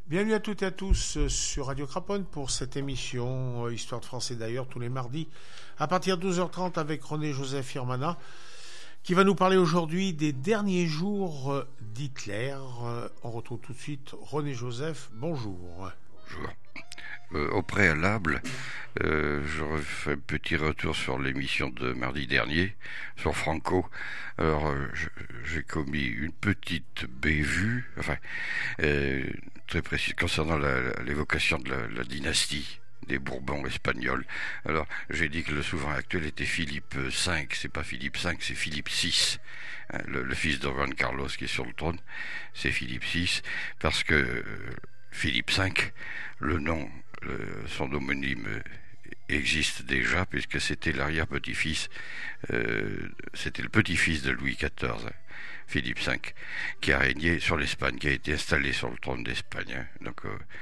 Bienvenue à toutes et à tous sur Radio Craponne pour cette émission Histoire de France et d'ailleurs tous les mardis à partir de 12h30 avec René-Joseph Firmana qui va nous parler aujourd'hui des derniers jours d'Hitler. On retrouve tout de suite René-Joseph. Bonjour. Bonjour. Au préalable, je refais un petit retour sur l'émission de mardi dernier, sur Franco. Alors, j'ai commis une petite bévue, très précise, concernant l'évocation de la dynastie des Bourbons espagnols. Alors, j'ai dit que le souverain actuel était Philippe V, c'est pas Philippe V, c'est Philippe VI. Le fils de Juan Carlos qui est sur le trône, c'est Philippe VI, parce que Philippe V, le nom, son homonyme existe déjà, puisque c'était l'arrière-petit-fils, c'était le petit-fils de Louis XIV, Philippe V, qui a régné sur l'Espagne, qui a été installé sur le trône d'Espagne, donc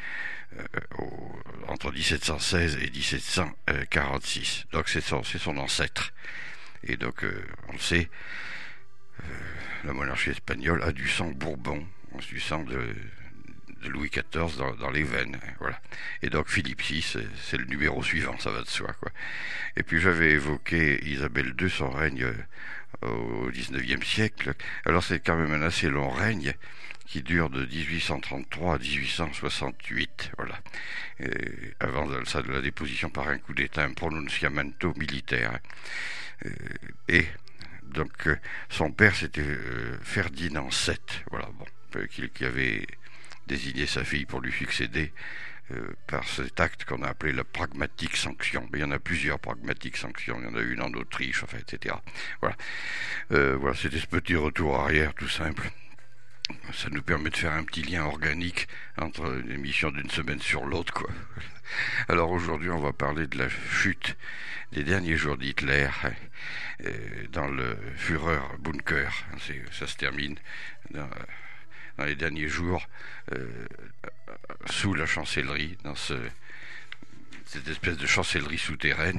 entre 1716 et 1746. Donc c'est son ancêtre. Et donc, on le sait, la monarchie espagnole a du sang bourbon, du sang de Louis XIV dans les veines, voilà. Et donc Philippe VI, c'est le numéro suivant, ça va de soi, quoi. Et puis j'avais évoqué Isabelle II, son règne au XIXe siècle. Alors c'est quand même un assez long règne qui dure de 1833 à 1868, voilà. Avant de la déposition par un coup d'État, un pronunciamento militaire. Et donc son père c'était Ferdinand VII, voilà, bon, qui avait désigner sa fille pour lui succéder par cet acte qu'on a appelé la pragmatique sanction. Mais il y en a plusieurs pragmatiques sanctions, il y en a une en Autriche, enfin, etc. Voilà. Voilà, c'était ce petit retour arrière tout simple. Ça nous permet de faire un petit lien organique entre une émission d'une semaine sur l'autre, quoi. Alors aujourd'hui, on va parler de la chute des derniers jours d'Hitler dans le Führer Bunker. Ça se termine dans les derniers jours sous la chancellerie, dans cette espèce de chancellerie souterraine,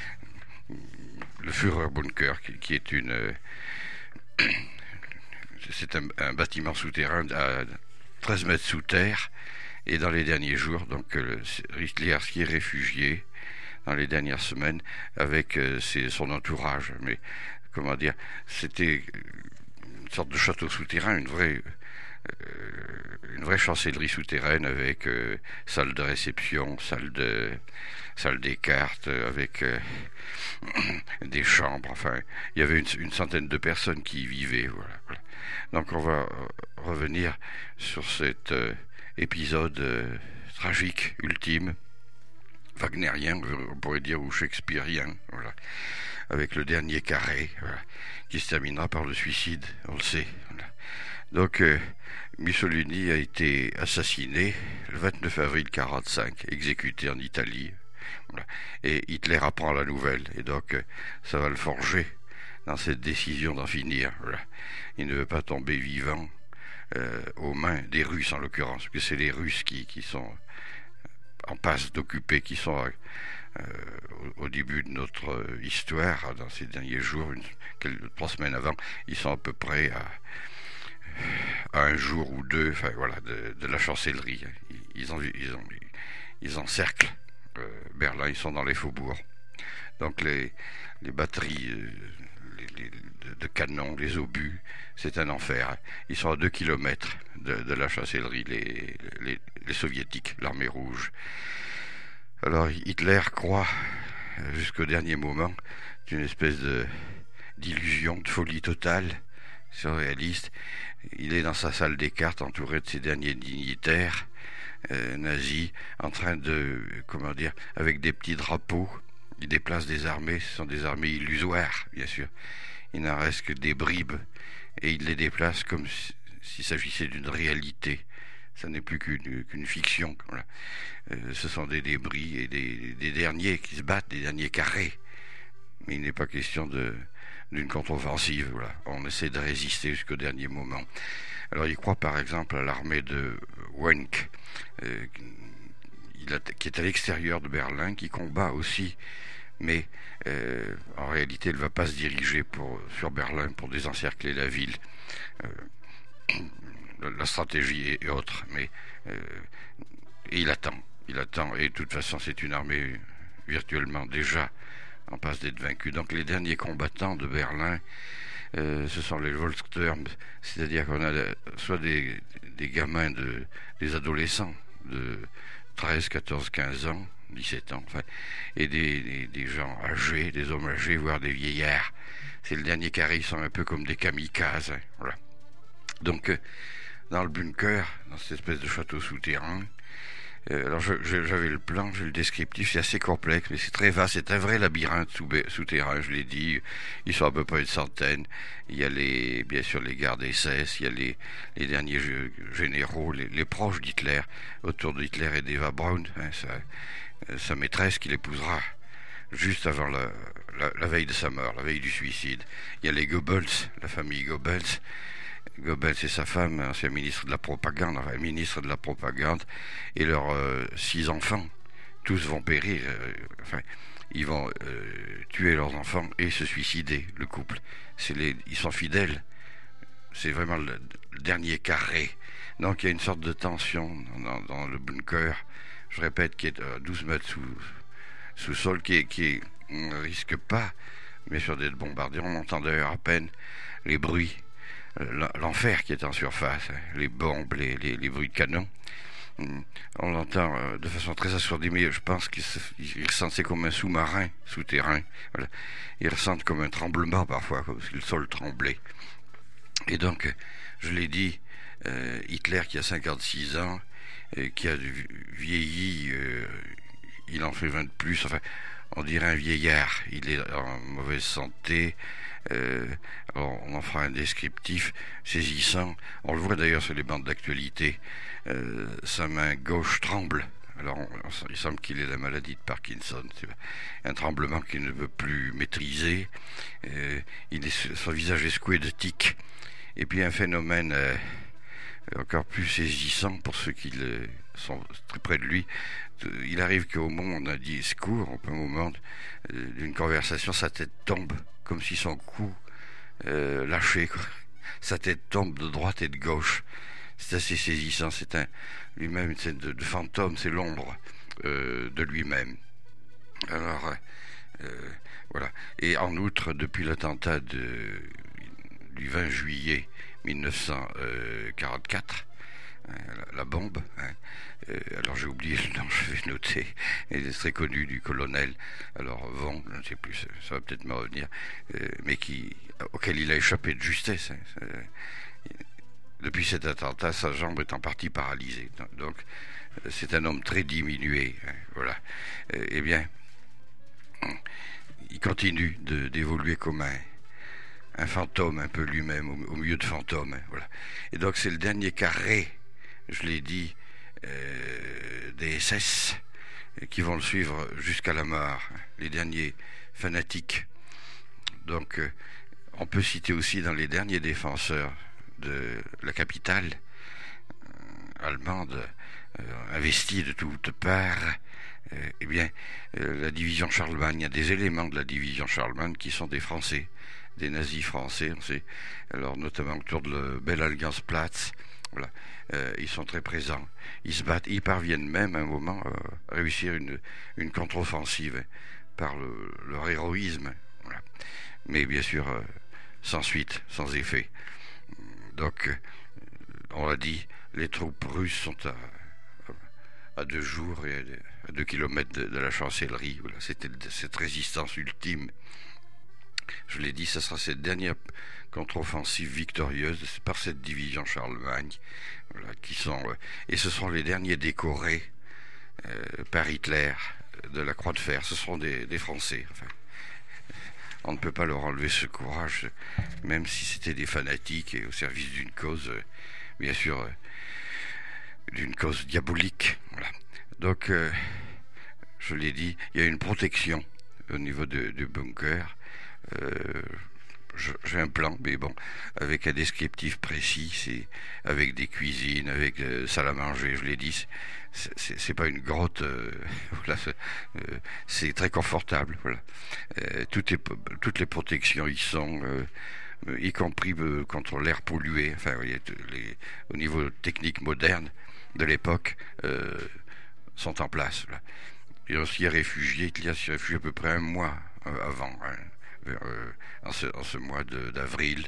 le Führer Bunker, qui est c'est un bâtiment souterrain à 13 mètres sous terre, et dans les derniers jours, donc Hitler qui est réfugié dans les dernières semaines avec son entourage, mais comment dire, c'était une sorte de château souterrain, une vraie chancellerie souterraine avec salle de réception, salle des cartes, avec des chambres. Enfin, il y avait une centaine de personnes qui y vivaient. Voilà. Donc on va revenir sur cet épisode tragique, ultime, wagnérien, on pourrait dire, ou shakespearien, voilà, avec le dernier carré, voilà, qui se terminera par le suicide, on le sait. Voilà. Donc, Mussolini a été assassiné le 29 avril 1945, exécuté en Italie. Voilà. Et Hitler apprend la nouvelle, et donc ça va le forger dans cette décision d'en finir. Voilà. Il ne veut pas tomber vivant aux mains des Russes, en l'occurrence, parce que c'est les Russes qui sont en passe d'occuper, qui sont au début de notre histoire, dans ces derniers jours, 3 semaines avant, ils sont à peu près à un jour ou deux, enfin voilà, de la chancellerie. Ils encerclent Berlin, ils sont dans les faubourgs. Donc les batteries de canons, les obus, c'est un enfer. Ils sont à 2 kilomètres de la chancellerie, les soviétiques, l'armée rouge. Alors Hitler croit jusqu'au dernier moment d'une espèce d'illusion, de folie totale, surréaliste. Il est dans sa salle des cartes entouré de ses derniers dignitaires nazis, en train de, comment dire, avec des petits drapeaux. Il déplace des armées, ce sont des armées illusoires, bien sûr. Il n'en reste que des bribes, et il les déplace comme s'il s'agissait d'une réalité. Ça n'est plus qu'une fiction. Voilà. Ce sont des débris et des derniers qui se battent, des derniers carrés. Mais il n'est pas question d'une contre-offensive. Voilà. On essaie de résister jusqu'au dernier moment. Alors il croit par exemple à l'armée de Wenck, qui est à l'extérieur de Berlin, qui combat aussi, mais en réalité elle ne va pas se diriger sur Berlin pour désencercler la ville. La stratégie est autre, mais Et il attend. Et de toute façon, c'est une armée virtuellement déjà en passe d'être vaincue. Donc les derniers combattants de Berlin, ce sont les Volkssturm, c'est-à-dire qu'on a soit des gamins, des adolescents de 13, 14, 15 ans, 17 ans, enfin, et des gens âgés, des hommes âgés, voire des vieillards. C'est le dernier carré, ils sont un peu comme des kamikazes. Hein, voilà. Donc, dans le bunker, dans cette espèce de château souterrain, alors j'avais le plan, j'ai le descriptif, c'est assez complexe, mais c'est très vaste, c'est un vrai labyrinthe souterrain, je l'ai dit, ils sont à peu près une centaine, il y a bien sûr les gardes SS, il y a les derniers généraux, les proches d'Hitler, autour d'Hitler et d'Eva Braun, hein, sa maîtresse qui l'épousera juste avant la veille de sa mort, la veille du suicide. Il y a les Goebbels, la famille Goebbels et sa femme, ancien ministre de la propagande, et leurs 6 enfants. Tous vont périr, ils vont tuer leurs enfants et se suicider, le couple. Ils sont fidèles. C'est vraiment le dernier carré. Donc il y a une sorte de tension dans le bunker, je répète, qui est à 12 mètres sous sol, qui ne risque pas, bien sûr, d'être bombardé. On entend d'ailleurs à peine les bruits, l'enfer qui est en surface, hein, les bombes, les bruits de canon. On l'entend de façon très assourdie, mais je pense qu'ils ressentent, c'est comme un sous-marin souterrain. Voilà. Ils ressentent comme un tremblement parfois, comme si le sol tremblait. Et donc, je l'ai dit, Hitler qui a 56 ans, qui a vieilli, il en fait 20 de plus, enfin, on dirait un vieillard, il est en mauvaise santé, on en fera un descriptif saisissant, on le voit d'ailleurs sur les bandes d'actualité, sa main gauche tremble, alors il semble qu'il ait la maladie de Parkinson, c'est un tremblement qu'il ne veut plus maîtriser, son visage est secoué de tics, et puis un phénomène encore plus saisissant pour ceux qui sont très près de lui. Il arrive qu'au moment où on a dit secours, au moment d'une conversation, sa tête tombe, comme si son cou lâchait, quoi. Sa tête tombe de droite et de gauche. C'est assez saisissant, lui-même une scène de fantôme, c'est l'ombre de lui-même. Alors, voilà. Et en outre, depuis l'attentat du 20 juillet 1944, la bombe, hein, alors j'ai oublié le nom, je vais noter, il est très connu du colonel, alors Von, je ne sais plus, ça va peut-être me revenir, mais auquel il a échappé de justesse. Hein, depuis cet attentat, sa jambe est en partie paralysée, donc c'est un homme très diminué, hein, voilà. Eh bien, il continue d'évoluer comme un fantôme un peu lui-même, au milieu de fantômes, hein, voilà. Et donc c'est le dernier carré, je l'ai dit, des SS qui vont le suivre jusqu'à la mort, hein, les derniers fanatiques. Donc on peut citer aussi dans les derniers défenseurs de la capitale allemande, investie de toutes parts, eh bien, la division Charlemagne, il y a des éléments de la division Charlemagne qui sont des Français, des nazis français, on sait, alors notamment autour de le Belle-Alliance-Platz, voilà, ils sont très présents, ils se battent, ils parviennent même à un moment à réussir une contre-offensive par leur héroïsme, voilà. Mais bien sûr sans suite, sans effet. Donc, on l'a dit, les troupes russes sont à 2 jours et à 2 kilomètres de la chancellerie. Voilà, c'était cette résistance ultime. Je l'ai dit, ça sera cette dernière contre-offensive victorieuse par cette division Charlemagne, voilà, et ce sont les derniers décorés par Hitler de la Croix de Fer. Ce seront des Français. Enfin, on ne peut pas leur enlever ce courage, même si c'était des fanatiques et au service d'une cause, bien sûr, d'une cause diabolique. Voilà. Donc, je l'ai dit, il y a une protection au niveau du bunker. J'ai un plan, mais bon, avec un descriptif précis, c'est avec des cuisines, avec salle à manger, je l'ai dit, c'est pas une grotte, voilà, c'est très confortable, voilà. Toutes les protections y sont, y compris contre l'air pollué, enfin, au niveau technique moderne de l'époque, sont en place. Là. Et on s'y est réfugié, Hitler s'y est réfugié à peu près un mois avant, en ce mois d'avril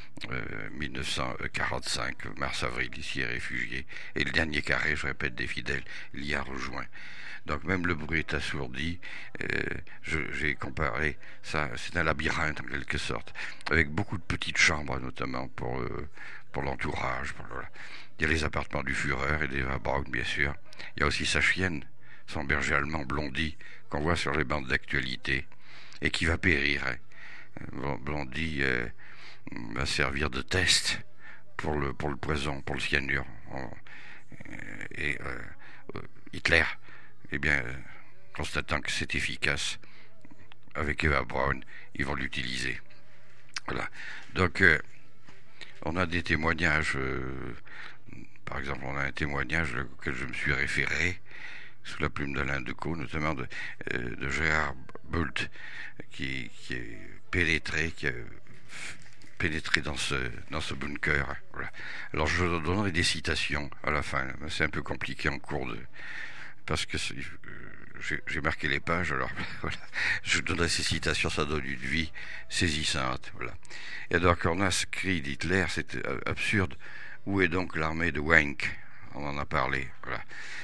1945, mars-avril, il s'y est réfugié. Et le dernier carré, je répète, des fidèles, il y a rejoint. Donc même le bruit est assourdi. J'ai comparé ça, c'est un labyrinthe en quelque sorte, avec beaucoup de petites chambres notamment pour l'entourage. Voilà. Il y a les appartements du Führer et d'Eva Braun, bien sûr. Il y a aussi sa chienne, son berger allemand Blondie, qu'on voit sur les bandes d'actualité, et qui va périr. Hein. Blondie va servir de test pour le poison, pour le cyanure. Et Hitler, eh bien, constatant que c'est efficace, avec Eva Braun, ils vont l'utiliser. Voilà. Donc, on a des témoignages. Par exemple, on a un témoignage auquel je me suis référé sous la plume d'Alain Decaux, notamment de Gérard Bult, qui est pénétré dans ce bunker. Voilà. Alors je donnerai des citations à la fin. C'est un peu compliqué en cours parce que j'ai marqué les pages. Alors voilà. Je donnerai ces citations, ça donne une vie saisissante. Voilà. Et donc on a ce cri d'Hitler, c'est absurde. Où est donc l'armée de Wank? On en a parlé. Voilà.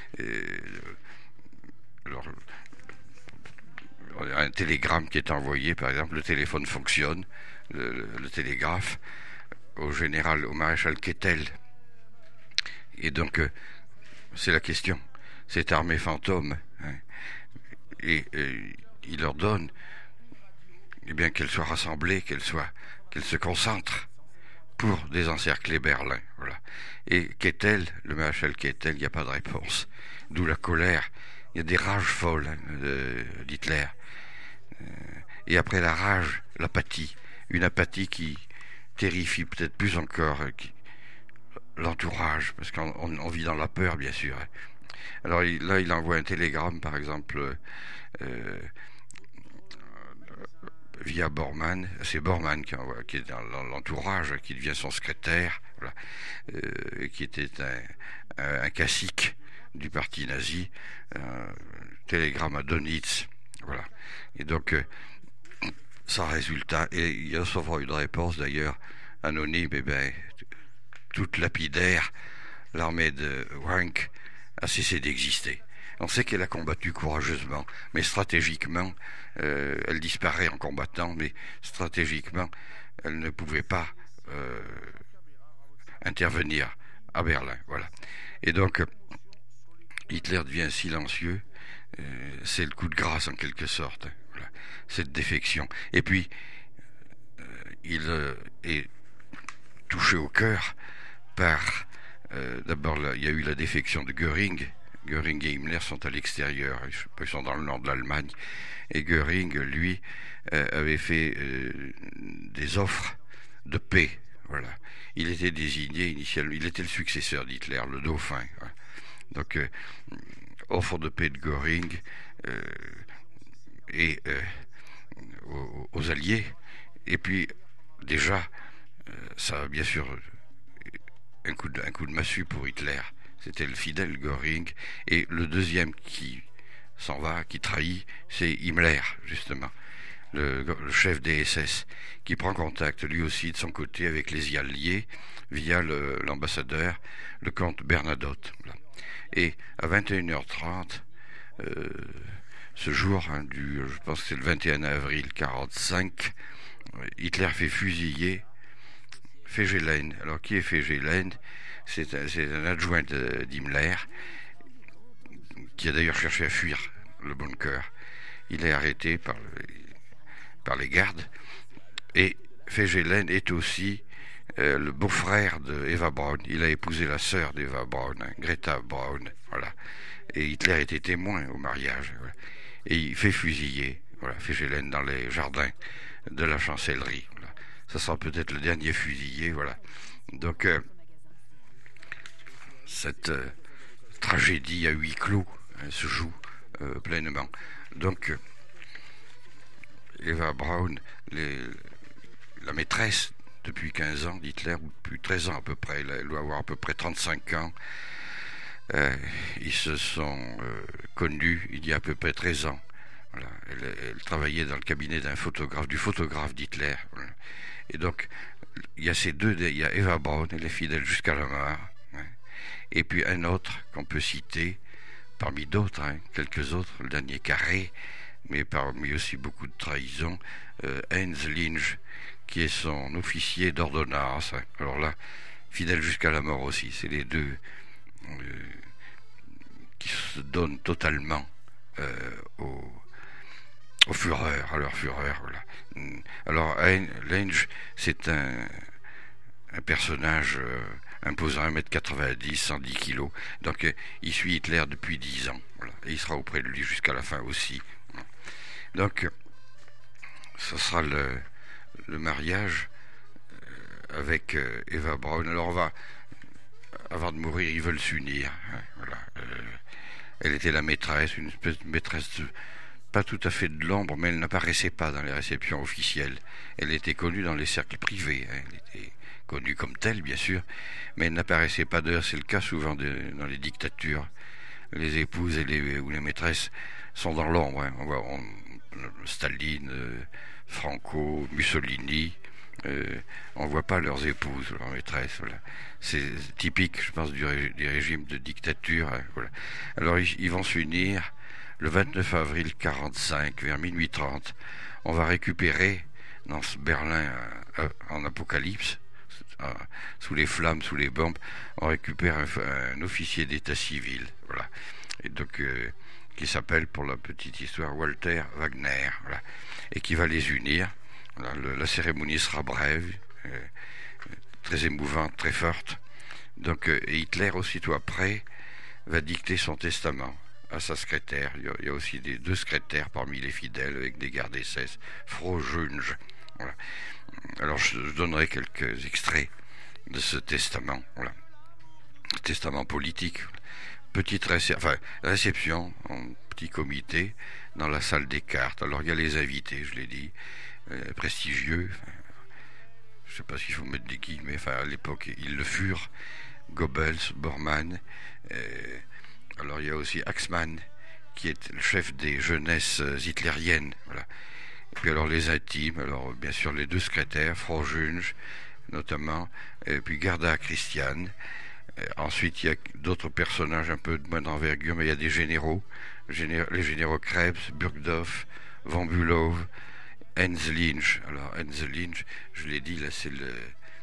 Alors, il y a un télégramme qui est envoyé, par exemple, le téléphone fonctionne, le télégraphe, au maréchal Kettel. Et donc, c'est la question. Cette armée fantôme, hein, et il leur donne, eh bien, qu'elle soit rassemblée, qu'elle se concentre pour désencercler Berlin. Voilà. Et Kettel, le maréchal Kettel, il n'y a pas de réponse. D'où la colère. Il y a des rages folles d'Hitler. Et après la rage, l'apathie. Une apathie qui terrifie peut-être plus encore l'entourage, parce qu'on vit dans la peur, bien sûr. Alors là, il envoie un télégramme, par exemple, via Bormann. C'est Bormann qui est dans l'entourage, qui devient son secrétaire, voilà, qui était un cacique du parti nazi. Télégramme à Dönitz, voilà. Et donc, sans résultat, et il recevra une réponse d'ailleurs anonyme, et bien, toute lapidaire, l'armée de Wank a cessé d'exister. On sait qu'elle a combattu courageusement, mais stratégiquement, elle disparaît en combattant, mais stratégiquement, elle ne pouvait pas intervenir à Berlin. Voilà. Et donc, Hitler devient silencieux. C'est le coup de grâce en quelque sorte. Voilà. Cette défection. Et puis, il est touché au cœur par... d'abord, il y a eu la défection de Göring. Göring et Himmler sont à l'extérieur, ils sont dans le nord de l'Allemagne, et Göring, lui, avait fait des offres de paix. Voilà. Il était désigné initialement, il était le successeur d'Hitler, le dauphin. Voilà. Donc, offre de paix de Göring et aux Alliés, et puis déjà, ça a bien sûr un coup de massue pour Hitler. C'était le fidèle Göring, et le deuxième qui s'en va, qui trahit, c'est Himmler, justement, le chef des SS, qui prend contact lui aussi de son côté avec les Alliés via l'ambassadeur, le comte Bernadotte. Voilà. Et à 21h30, ce jour, je pense que c'est le 21 avril 1945, Hitler fait fusiller Fegelein. Alors qui est Fegelein? C'est un adjoint d'Himmler qui a d'ailleurs cherché à fuir le bunker. Il est arrêté par les gardes, et Fegelein est aussi le beau-frère de Eva Braun. Il a épousé la sœur d'Eva Braun, Greta Braun, voilà. Et Hitler était témoin au mariage, voilà. Et il fait fusiller, voilà, Fegelein dans les jardins de la chancellerie. Voilà. Ça sera peut-être le dernier fusillé, voilà. Donc cette tragédie à huis clos se joue pleinement. Donc Eva Braun, la maîtresse depuis 15 ans d'Hitler, ou depuis 13 ans à peu près, elle doit avoir à peu près 35 ans, Ils se sont connus il y a à peu près 13 ans. Voilà. Elle travaillait dans le cabinet du photographe d'Hitler. Voilà. Et donc, il y a ces deux, il y a Eva Braun, elle est fidèle jusqu'à la mort. Hein. Et puis un autre qu'on peut citer, parmi d'autres, hein, quelques autres, le dernier Carré, mais parmi aussi beaucoup de trahisons, Heinz Linge, qui est son officier d'ordonnance. Hein. Alors là, fidèle jusqu'à la mort aussi, c'est les deux qui se donnent totalement au fureur, à leur fureur. Voilà. Alors, Lange, c'est un personnage imposant, 1m90, 110 kg. Donc, il suit Hitler depuis 10 ans. Voilà. Et il sera auprès de lui jusqu'à la fin aussi. Donc, ce sera le mariage avec Eva Braun. Alors, on va, avant de mourir, ils veulent s'unir. Hein, voilà. Elle était la maîtresse, une espèce de maîtresse pas tout à fait de l'ombre, mais elle n'apparaissait pas dans les réceptions officielles. Elle était connue dans les cercles privés. Hein. Elle était connue comme telle, bien sûr, mais elle n'apparaissait pas. D'ailleurs, c'est le cas souvent dans les dictatures. Les épouses ou les maîtresses sont dans l'ombre. Hein. On voit Staline, Franco, Mussolini. On ne voit pas leurs épouses, leurs maîtresses. Voilà. C'est typique, je pense, des régimes de dictature. Hein. Voilà. Alors, ils vont s'unir. Le 29 avril 1945, vers minuit 30, on va récupérer dans ce Berlin en apocalypse, sous les flammes, sous les bombes, on récupère un officier d'état civil, voilà, et donc qui s'appelle, pour la petite histoire, Walter Wagner, voilà, et qui va les unir. Voilà, la cérémonie sera brève, très émouvante, très forte. Donc Hitler, aussitôt après, va dicter son testament à sa secrétaire. Il y a aussi deux secrétaires parmi les fidèles avec des gardes SS, Frau Junge. Voilà. Alors je donnerai quelques extraits de ce testament. Voilà. Testament politique. Petite réception en petit comité dans la salle des cartes. Alors il y a les invités, je l'ai dit, prestigieux. Je ne sais pas s'il faut mettre des guillemets. Enfin, à l'époque, ils le furent. Goebbels, Bormann. Alors il y a aussi Axmann, qui est le chef des jeunesses hitlériennes. Voilà. Et puis alors les intimes, alors bien sûr les deux secrétaires, Frau Junge notamment, et puis Gerda Christian. Ensuite il y a d'autres personnages un peu de moindre envergure, mais il y a des généraux, les généraux Krebs, Burgdorf, von Bülow, Heinz Linge. Alors Heinz Linge, je l'ai dit, là c'est le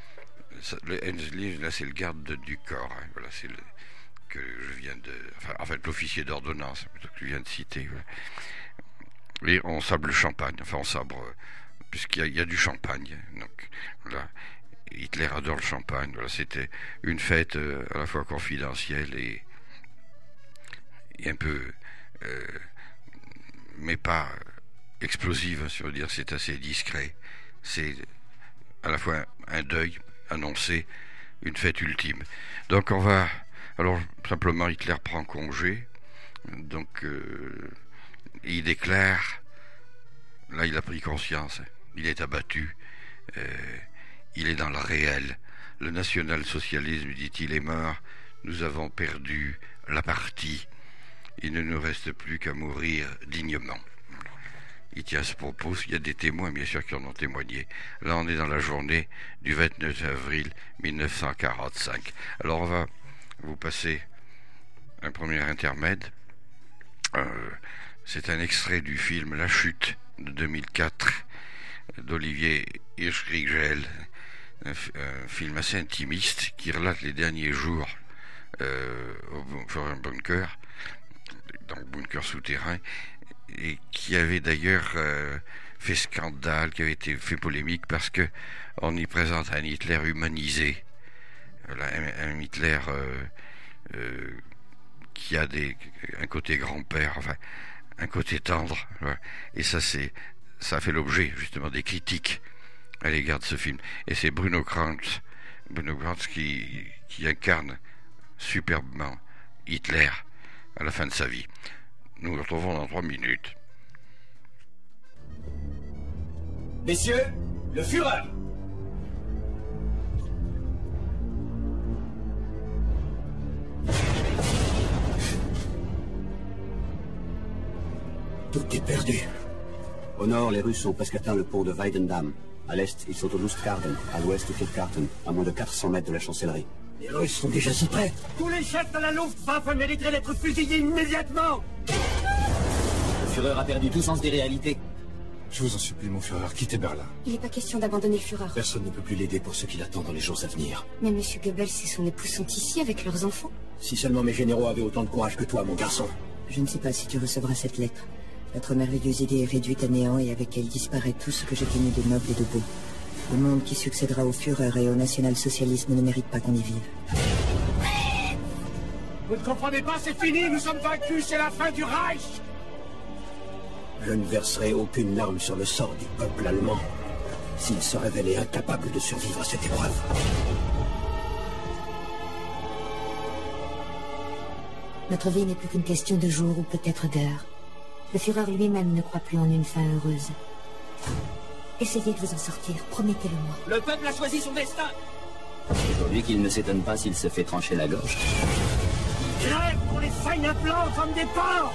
Heinz Linge, là c'est le garde du corps. Hein. Voilà, c'est le que je viens de... en fait, l'officier d'ordonnance, plutôt que je viens de citer. Et on sabre le champagne, enfin on sabre, puisqu'il y a du champagne. Donc, là, Hitler adore le champagne. Voilà, c'était une fête à la fois confidentielle et un peu... mais pas explosive, si on veut dire, c'est assez discret. C'est à la fois un deuil annoncé, une fête ultime. Donc on va... Alors, simplement, Hitler prend congé, donc il déclare, là il a pris conscience, il est abattu, il est dans le réel. Le national-socialisme, dit-il, est mort, nous avons perdu la partie, il ne nous reste plus qu'à mourir dignement. Il tient ce propos, il y a des témoins bien sûr qui en ont témoigné. Là on est dans la journée du 29 avril 1945. Alors on va vous passer un premier intermède. C'est un extrait du film La Chute de 2004 d'Olivier Hirschriegel, un film assez intimiste qui relate les derniers jours au bunker, dans le bunker souterrain, et qui avait d'ailleurs fait scandale, qui avait été fait polémique parce que on y présente un Hitler humanisé. Voilà, un Hitler qui a un côté grand-père, enfin un côté tendre, voilà. Et ça a fait l'objet justement des critiques à l'égard de ce film. Et c'est Bruno Kranz qui incarne superbement Hitler à la fin de sa vie. Nous nous retrouvons dans 3 minutes. Messieurs, le Führer! Tout est perdu. Au nord, les Russes ont presque atteint le pont de Weidendam. À l'est, ils sont au Lustgarten, à l'ouest, au Kilkarten, à moins de 400 mètres de la chancellerie. Les Russes sont déjà si près. Tous les chefs de la Luftwaffe mériteraient d'être fusillés immédiatement. Le Führer a perdu tout sens des réalités. Je vous en supplie, mon Führer, quittez Berlin. Il n'est pas question d'abandonner le Führer. Personne ne peut plus l'aider pour ce qu'il attend dans les jours à venir. Mais Monsieur Goebbels et son épouse sont ici avec leurs enfants. Si seulement mes généraux avaient autant de courage que toi, mon garçon. Je ne sais pas si tu recevras cette lettre. Notre merveilleuse idée est réduite à néant et avec elle disparaît tout ce que j'ai connu de noble et de beau. Le monde qui succédera au Führer et au national-socialisme ne mérite pas qu'on y vive. Vous ne comprenez pas, c'est fini, nous sommes vaincus, c'est la fin du Reich. Je ne verserai aucune larme sur le sort du peuple allemand s'il se révélait incapable de survivre à cette épreuve. Notre vie n'est plus qu'une question de jours ou peut-être d'heures. Le Führer lui-même ne croit plus en une fin heureuse. Essayez de vous en sortir, promettez-le-moi. Le peuple a choisi son destin. C'est pour lui qu'il ne s'étonne pas s'il se fait trancher la gorge. Crève pour les feuilles implants comme des porcs.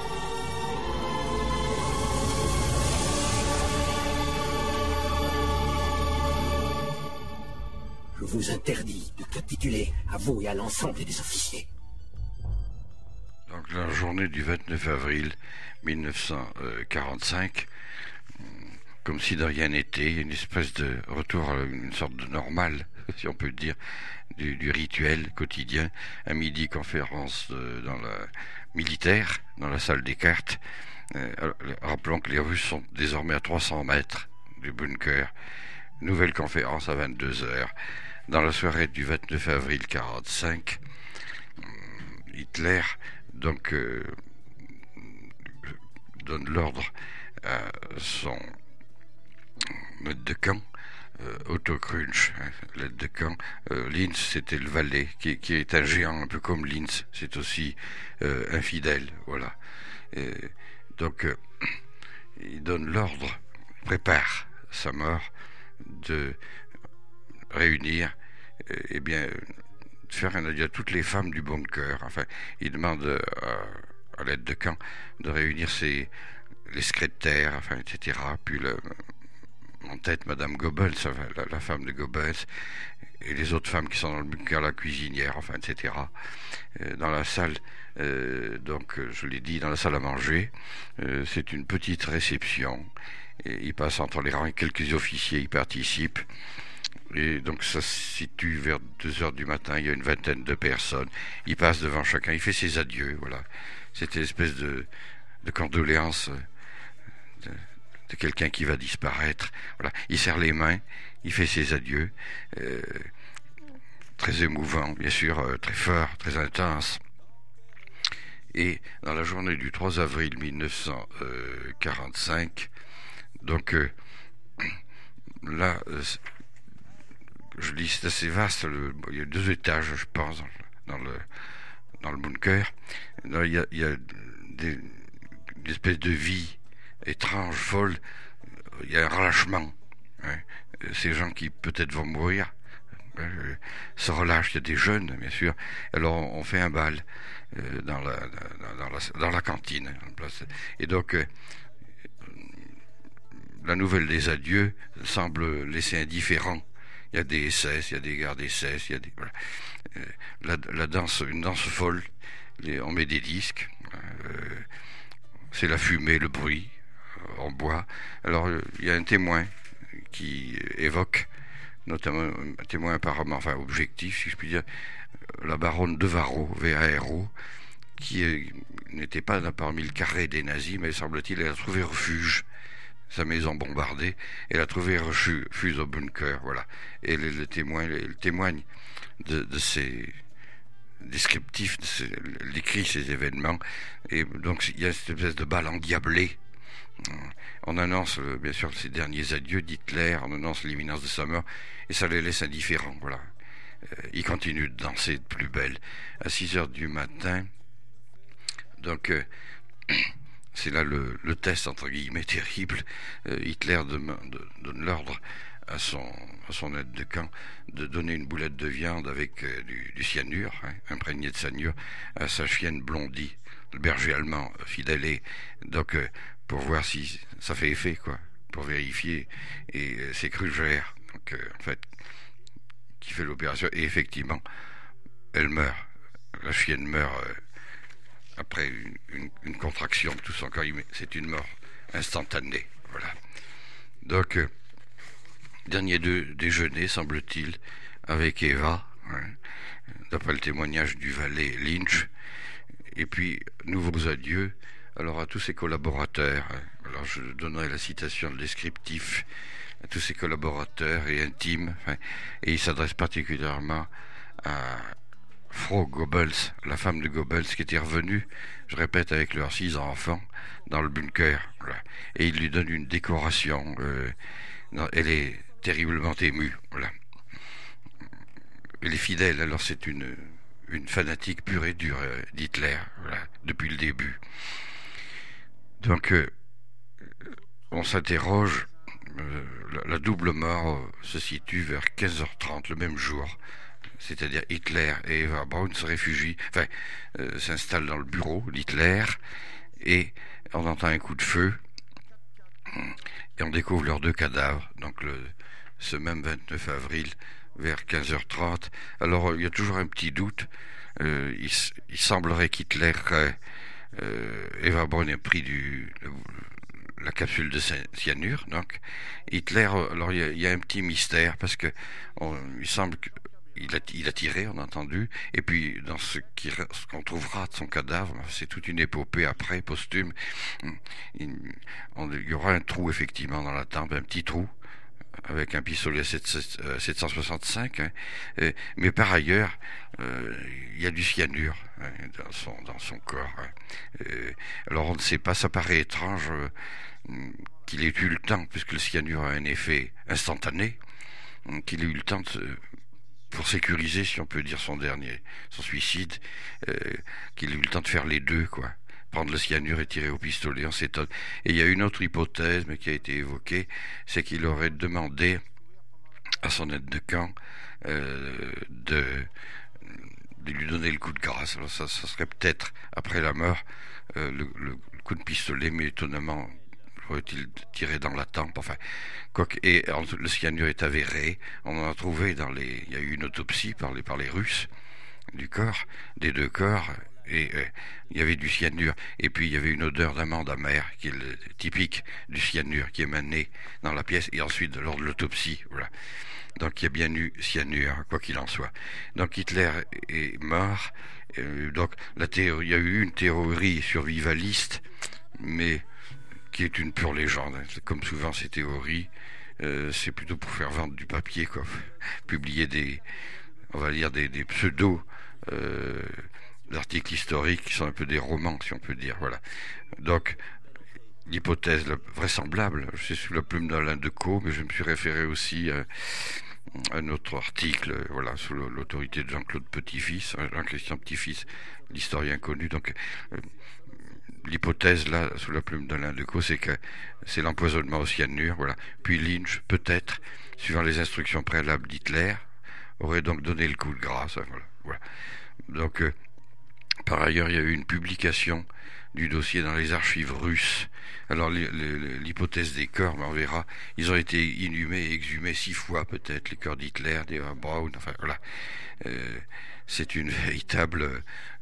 Je vous interdis de capituler, à vous et à l'ensemble des officiers. Donc la journée du 29 avril 1945, comme si de rien n'était, une espèce de retour à une sorte de normal, si on peut dire, du rituel quotidien. À midi, conférence dans la militaire, dans la salle des cartes. Rappelons que les Russes sont désormais à 300 mètres du bunker. Nouvelle conférence à 22h. Dans la soirée du 29 avril 1945, Hitler donc donne l'ordre à son aide de camp, Otto Krunsch, l'aide de camp. Linz, c'était le valet, qui est un géant, un peu comme Linz, c'est aussi infidèle, voilà. Donc, il donne l'ordre, prépare sa mort, de réunir, de faire un adieu à toutes les femmes du bunker. Enfin, il demande à l'aide de camp de réunir les secrétaires, enfin, etc. Puis en tête, Madame Goebbels, la femme de Goebbels, et les autres femmes qui sont dans le bunker, la cuisinière, enfin, etc. Dans la salle, donc, je l'ai dit, dans la salle à manger, c'est une petite réception. Et il passe entre les rangs et quelques officiers y participent. Et donc ça se situe vers 2h du matin, il y a une vingtaine de personnes. Il passe devant chacun, il fait ses adieux, voilà. C'était une espèce de condoléance de quelqu'un qui va disparaître. Voilà. Il serre les mains, il fait ses adieux. Très émouvant, bien sûr, très fort, très intense. Et dans la journée du 3 avril 1945, donc là, je dis c'est assez vaste, il y a 2 étages, je pense, dans le bunker. Là, il y a des espèces de vie étrange, folle. Il y a un relâchement. Hein. Ces gens qui peut-être vont mourir se relâchent. Il y a des jeunes, bien sûr. Alors on fait un bal dans la cantine. Et donc la nouvelle des adieux semble laisser indifférent. Il y a des SS, il y a des gardes SS, il y a des voilà. La danse, une danse folle. On met des disques. C'est la fumée, le bruit. On boit. Alors il y a un témoin qui évoque, notamment un témoin apparemment, enfin objectif, si je puis dire, la baronne de Varro, VARO, qui n'était pas parmi le carré des nazis, mais semble-t-il, elle a trouvé refuge. Sa maison bombardée, elle a trouvé refuge au bunker, voilà. Et le témoigne de ces descriptifs, il décrit ces événements, et donc il y a cette espèce de bal endiablé. On annonce, bien sûr, ces derniers adieux d'Hitler, on annonce l'imminence de sa mort, et ça les laisse indifférents, voilà. Ils continuent de danser de plus belle. À 6h du matin, donc... c'est là le test, entre guillemets, terrible. Hitler donne l'ordre à son aide de camp de donner une boulette de viande avec du cyanure, imprégné de cyanure, à sa chienne Blondie, le berger allemand fidèle, et donc pour voir si ça fait effet, quoi, pour vérifier, et c'est Kruger, donc en fait, qui fait l'opération, et effectivement, elle meurt, la chienne meurt après une contraction de tout son corps, c'est une mort instantanée, voilà. Donc dernier déjeuner, semble-t-il, avec Eva, d'après le témoignage du valet Lynch, et puis nouveaux adieux alors à tous ses collaborateurs. Alors je donnerai la citation, le descriptif à tous ses collaborateurs et intimes, et il s'adresse particulièrement à Frau Goebbels, la femme de Goebbels, qui était revenue, je répète, avec leurs 6 enfants dans le bunker, voilà. Et il lui donne une décoration, elle est terriblement émue, voilà. Elle est fidèle, alors c'est une fanatique pure et dure d'Hitler, voilà, depuis le début. Donc on s'interroge, la double mort se situe vers 15h30 le même jour, c'est-à-dire Hitler et Eva Braun se réfugient, s'installent dans le bureau d'Hitler, et on entend un coup de feu et on découvre leurs 2 cadavres, donc ce même 29 avril vers 15h30. Alors il y a toujours un petit doute, il semblerait qu'Hitler, Eva Braun ait pris la capsule de cyanure, donc Hitler, alors il y a un petit mystère, parce que il semble qu'il a tiré, on a entendu, et puis dans ce qu'on trouvera de son cadavre, c'est toute une épopée après, posthume, il y aura un trou effectivement dans la tempe, un petit trou, avec un pistolet 765, mais par ailleurs, il y a du cyanure dans son corps. Alors on ne sait pas, ça paraît étrange qu'il ait eu le temps, puisque le cyanure a un effet instantané, qu'il ait eu le temps pour sécuriser, si on peut dire, son suicide, qu'il ait eu le temps de faire les deux, quoi. Prendre le cyanure et tirer au pistolet, on s'étonne. Et il y a une autre hypothèse, mais qui a été évoquée, c'est qu'il aurait demandé à son aide de camp de lui donner le coup de grâce. Alors ça serait peut-être, après la mort, le coup de pistolet, mais étonnamment, aurait-il tiré dans la tempe, et le cyanure est avéré, on en a trouvé il y a eu une autopsie par les Russes du corps, des 2 corps, et il y avait du cyanure, et puis il y avait une odeur d'amande amère qui est typique du cyanure qui émanait dans la pièce, et ensuite lors de l'autopsie, voilà. Donc il y a bien eu cyanure, quoi qu'il en soit. Donc Hitler est mort, donc il y a eu une théorie survivaliste, mais qui est une pure légende, comme souvent ces théories, c'est plutôt pour faire vendre du papier, quoi. Publier des pseudos d'articles historiques qui sont un peu des romans, si on peut dire, voilà. Donc l'hypothèse vraisemblable, c'est sous la plume d'Alain Decaux, mais je me suis référé aussi à un autre article, voilà, sous l'autorité de Jean-Claude Petit-Fils, Jean-Christian Petit-Fils, l'historien connu. Donc l'hypothèse là, sous la plume d'Alain Decaux, c'est que c'est l'empoisonnement au cyanure, voilà. Puis Lynch, peut-être, suivant les instructions préalables d'Hitler, aurait donc donné le coup de grâce, voilà. Donc par ailleurs, il y a eu une publication du dossier dans les archives russes. Alors l'hypothèse des corps, on verra, ils ont été inhumés et exhumés 6 fois peut-être, les corps d'Hitler, d'Eva Braun, voilà. C'est une véritable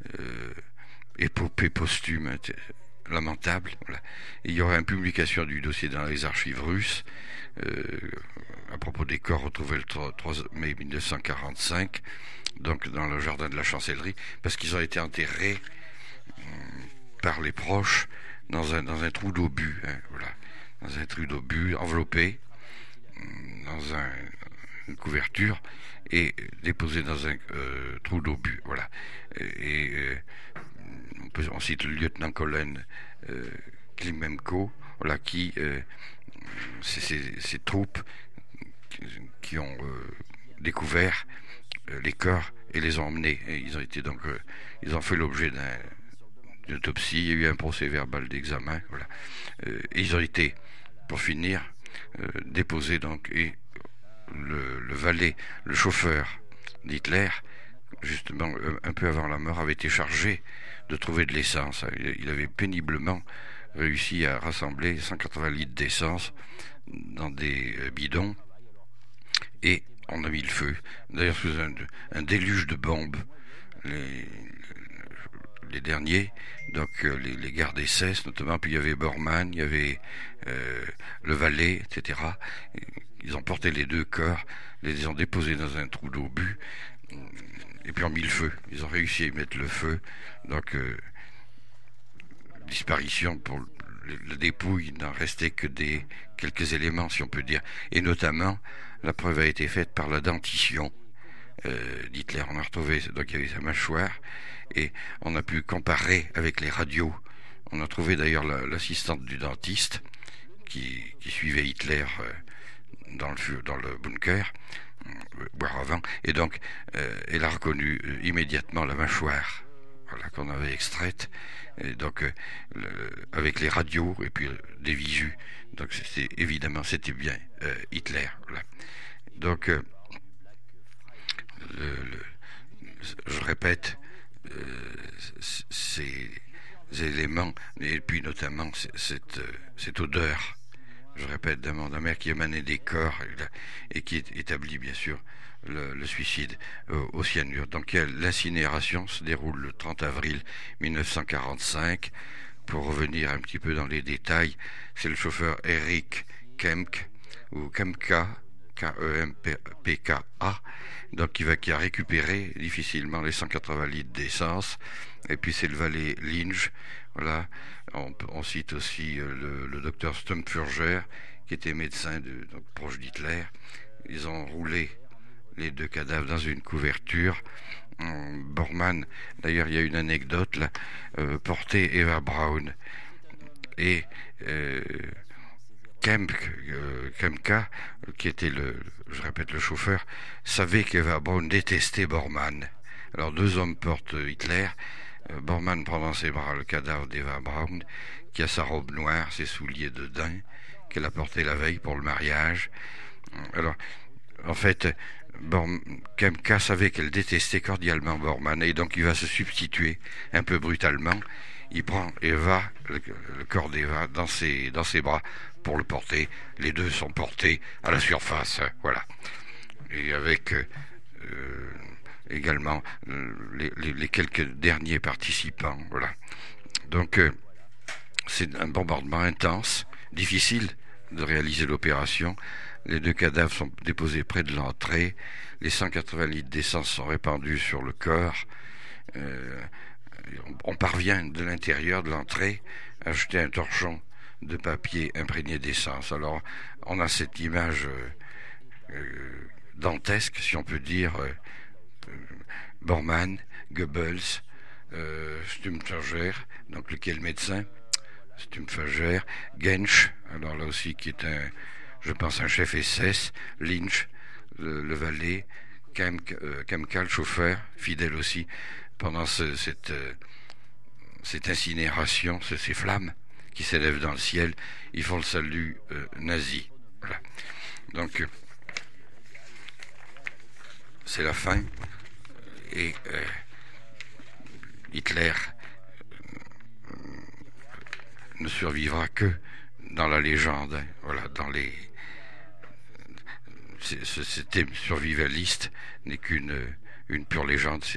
épopée posthume lamentable, voilà. Et il y aura une publication du dossier dans les archives russes à propos des corps retrouvés le 3 mai 1945, donc dans le jardin de la Chancellerie, parce qu'ils ont été enterrés par les proches dans un trou d'obus, voilà, dans un trou d'obus enveloppé dans une couverture et déposé dans un trou d'obus, voilà. Et on cite le lieutenant colonel Klimenko, voilà, qui ces troupes qui ont découvert les corps et les ont emmenés, et ils ont été donc ils ont fait l'objet d'une autopsie, il y a eu un procès verbal d'examen, voilà. Et ils ont été, pour finir, déposés donc et le valet, le chauffeur d'Hitler, justement un peu avant la mort, avait été chargé de trouver de l'essence. Il avait péniblement réussi à rassembler 180 litres d'essence dans des bidons, et on a mis le feu. D'ailleurs, sous un déluge de bombes, les derniers, donc les gardes SS notamment, puis il y avait Bormann, il y avait le valet, etc. Ils ont porté les 2 corps, les ont déposés dans un trou d'obus, et puis ont mis le feu. Ils ont réussi à y mettre le feu, donc disparition pour le dépouille, il n'en restait que quelques éléments, si on peut dire, et notamment la preuve a été faite par la dentition d'Hitler. On a retrouvé, donc il y avait sa mâchoire, et on a pu comparer avec les radios. On a trouvé d'ailleurs l'assistante du dentiste qui suivait Hitler dans le bunker, voire avant, et donc elle a reconnu immédiatement la mâchoire, voilà, qu'on avait extraite, et donc avec les radios et puis des visus, donc c'était bien Hitler, voilà. Donc je répète, ces éléments, et puis notamment cette odeur, je répète, d'amande amère qui émanait des corps et qui établit bien sûr le suicide au cyanure. Donc l'incinération se déroule le 30 avril 1945. Pour revenir un petit peu dans les détails, c'est le chauffeur Eric Kemk, ou Kemka, Kempka, donc qui a récupéré difficilement les 180 litres d'essence. Et puis c'est le valet Lynch, voilà. On cite aussi le docteur Stumpfurger, qui était médecin donc proche d'Hitler. Ils ont roulé les 2 cadavres dans une couverture. Bormann, d'ailleurs il y a une anecdote là, portait Eva Braun, et Kemka, qui était je répète, le chauffeur, savait qu'Eva Braun détestait Bormann. Alors 2 hommes portent Hitler. Bormann prend dans ses bras le cadavre d'Eva Braun, qui a sa robe noire, ses souliers de daim, qu'elle a porté la veille pour le mariage. Alors, en fait, Kemka savait qu'elle détestait cordialement Bormann, et donc il va se substituer un peu brutalement. Il prend Eva, le corps d'Eva, dans ses bras pour le porter. Les 2 sont portés à la surface, voilà. Et avec également les quelques derniers participants, voilà. Donc c'est un bombardement intense, difficile de réaliser l'opération. Les 2 cadavres sont déposés près de l'entrée. Les 180 litres d'essence sont répandus sur le corps. On parvient de l'intérieur de l'entrée à jeter un torchon de papier imprégné d'essence. Alors on a cette image dantesque, si on peut dire, Bormann, Goebbels, Stumpfurger, donc lequel médecin, Stumpfurger, Gensch, alors là aussi qui est je pense un chef SS, Lynch, le valet, Kemka, le chauffeur, fidèle aussi, pendant cette incinération, ces flammes qui s'élèvent dans le ciel, ils font le salut nazi. Voilà. Donc c'est la fin, et Hitler ne survivra que dans la légende, voilà, dans les cet survivaliste n'est qu'une pure légende.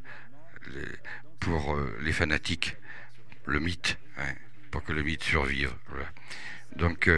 Pour les fanatiques, le mythe, pour que le mythe survive. Voilà. Donc,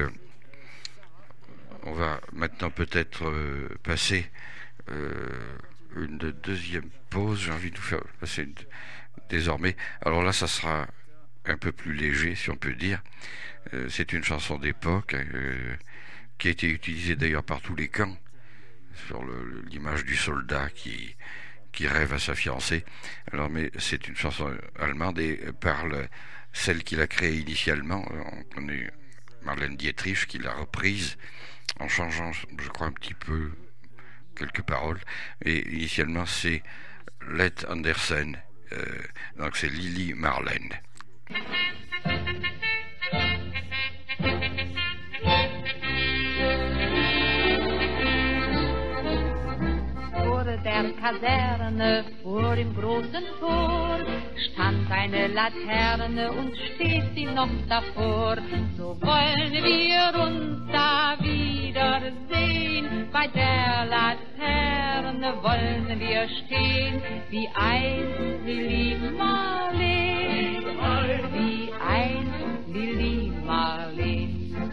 on va maintenant peut-être passer une deuxième pause. J'ai envie de vous faire passer désormais. Alors là, ça sera un peu plus léger, si on peut dire. C'est une chanson d'époque qui a été utilisée d'ailleurs par tous les camps, sur l'image du soldat qui rêve à sa fiancée. Alors, mais c'est une chanson allemande, et parle celle qu'il a créée initialement. On connaît Marlène Dietrich qui l'a reprise en changeant, je crois, un petit peu quelques paroles. Et initialement, c'est Let Andersen. Donc c'est Lili Marlène. Kaserne, vor dem großen Tor stand eine Laterne und steht sie noch davor. So wollen wir uns da wiedersehen, bei der Laterne wollen wir stehen, wie einst Lili Marleen, wie einst Lili Marleen.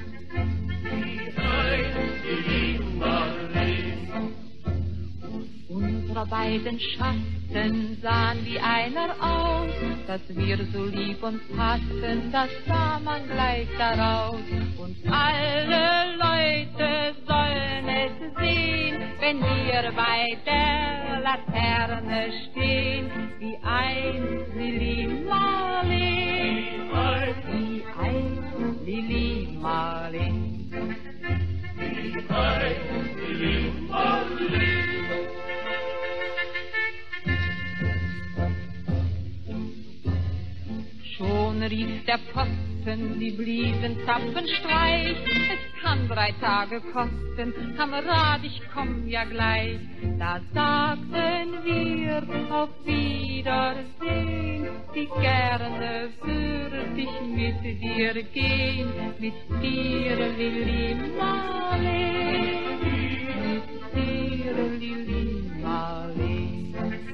Unsere beiden Schatten sahen wie einer aus, dass wir so lieb uns hatten, das sah man gleich daraus. Und alle Leute sollen es sehen, wenn wir bei der Laterne stehen, wie einst Lili Marleen, wie einst Lili Marleen. Schon rief der Posten, sie bliesen Zapfenstreich. Es kann 3 Tage kosten, Kamerad, ich komm ja gleich. Da sagten wir auf Wiedersehen, wie gerne würd ich mit dir gehen, mit dir, Lili Marleen, mit dir, Lili Marleen.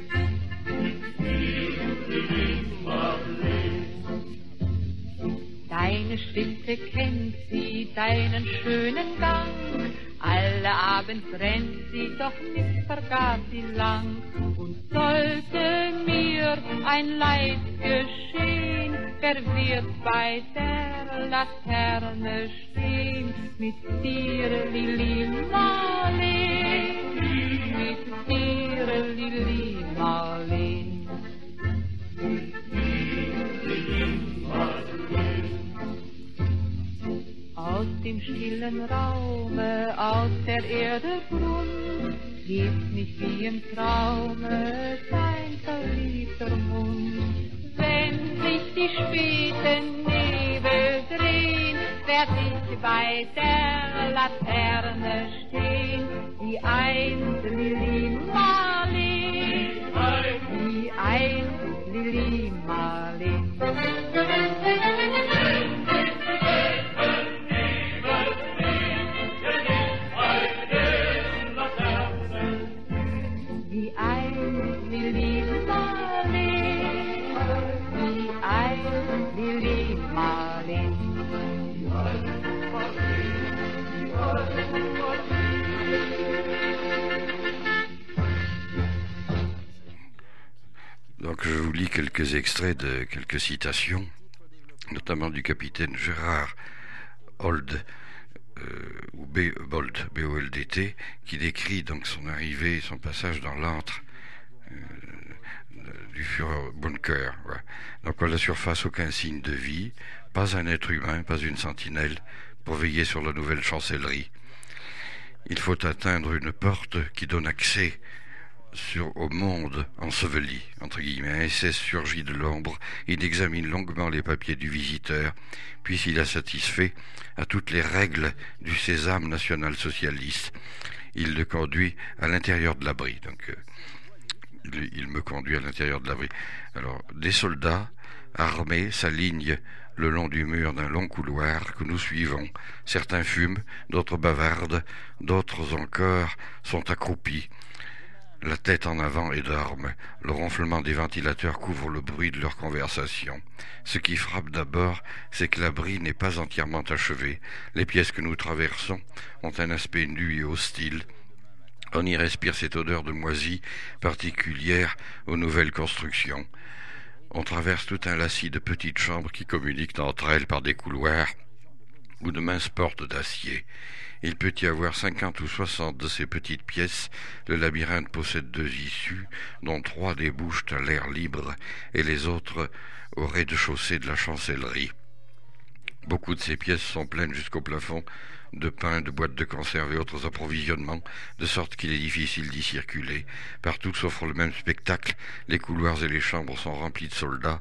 Deine Schritte kennt sie, deinen schönen Gang. Alle Abend rennt sie, doch nicht vergaß sie lang. Und sollte mir ein Leid geschehen, wer wird bei der Laterne stehen? Mit dir, Lili Marleen, mit dir, Lili Marleen. Aus dem stillen Raume, aus der Erde Grund, hebt nicht wie im Traume dein verliebter Mund. Wenn sich die späten Nebel drehen, werd ich bei der Laterne stehen, wie einst Lili Marleen, wie einst Lili Marleen. Donc je vous lis quelques extraits de quelques citations, notamment du capitaine Gérard Bold, ou Bold, B-O-L-D-T, qui décrit donc son arrivée et son passage dans l'antre du Führer Bunker. Voilà. Donc à la surface, aucun signe de vie, pas un être humain, pas une sentinelle pour veiller sur la nouvelle chancellerie. Il faut atteindre une porte qui donne accès au monde enseveli, entre guillemets. Un SS surgit de l'ombre, il examine longuement les papiers du visiteur, puis s'il a satisfait à toutes les règles du sésame national-socialiste, il le conduit à l'intérieur de l'abri. Donc, il me conduit à l'intérieur de l'abri. Alors, des soldats armés s'alignent le long du mur d'un long couloir que nous suivons. Certains fument, d'autres bavardent, d'autres encore sont accroupis, la tête en avant et dorment. Le ronflement des ventilateurs couvre le bruit de leur conversation. Ce qui frappe d'abord, c'est que l'abri n'est pas entièrement achevé. Les pièces que nous traversons ont un aspect nu et hostile. On y respire cette odeur de moisi particulière aux nouvelles constructions. On traverse tout un lacis de petites chambres qui communiquent entre elles par des couloirs ou de minces portes d'acier. Il peut y avoir 50 ou 60 de ces petites pièces. Le labyrinthe possède 2 issues, dont 3 débouchent à l'air libre et les autres au rez-de-chaussée de la chancellerie. Beaucoup de ces pièces sont pleines jusqu'au plafond de pain, de boîtes de conserve et autres approvisionnements, de sorte qu'il est difficile d'y circuler. Partout s'offre le même spectacle, les couloirs et les chambres sont remplis de soldats,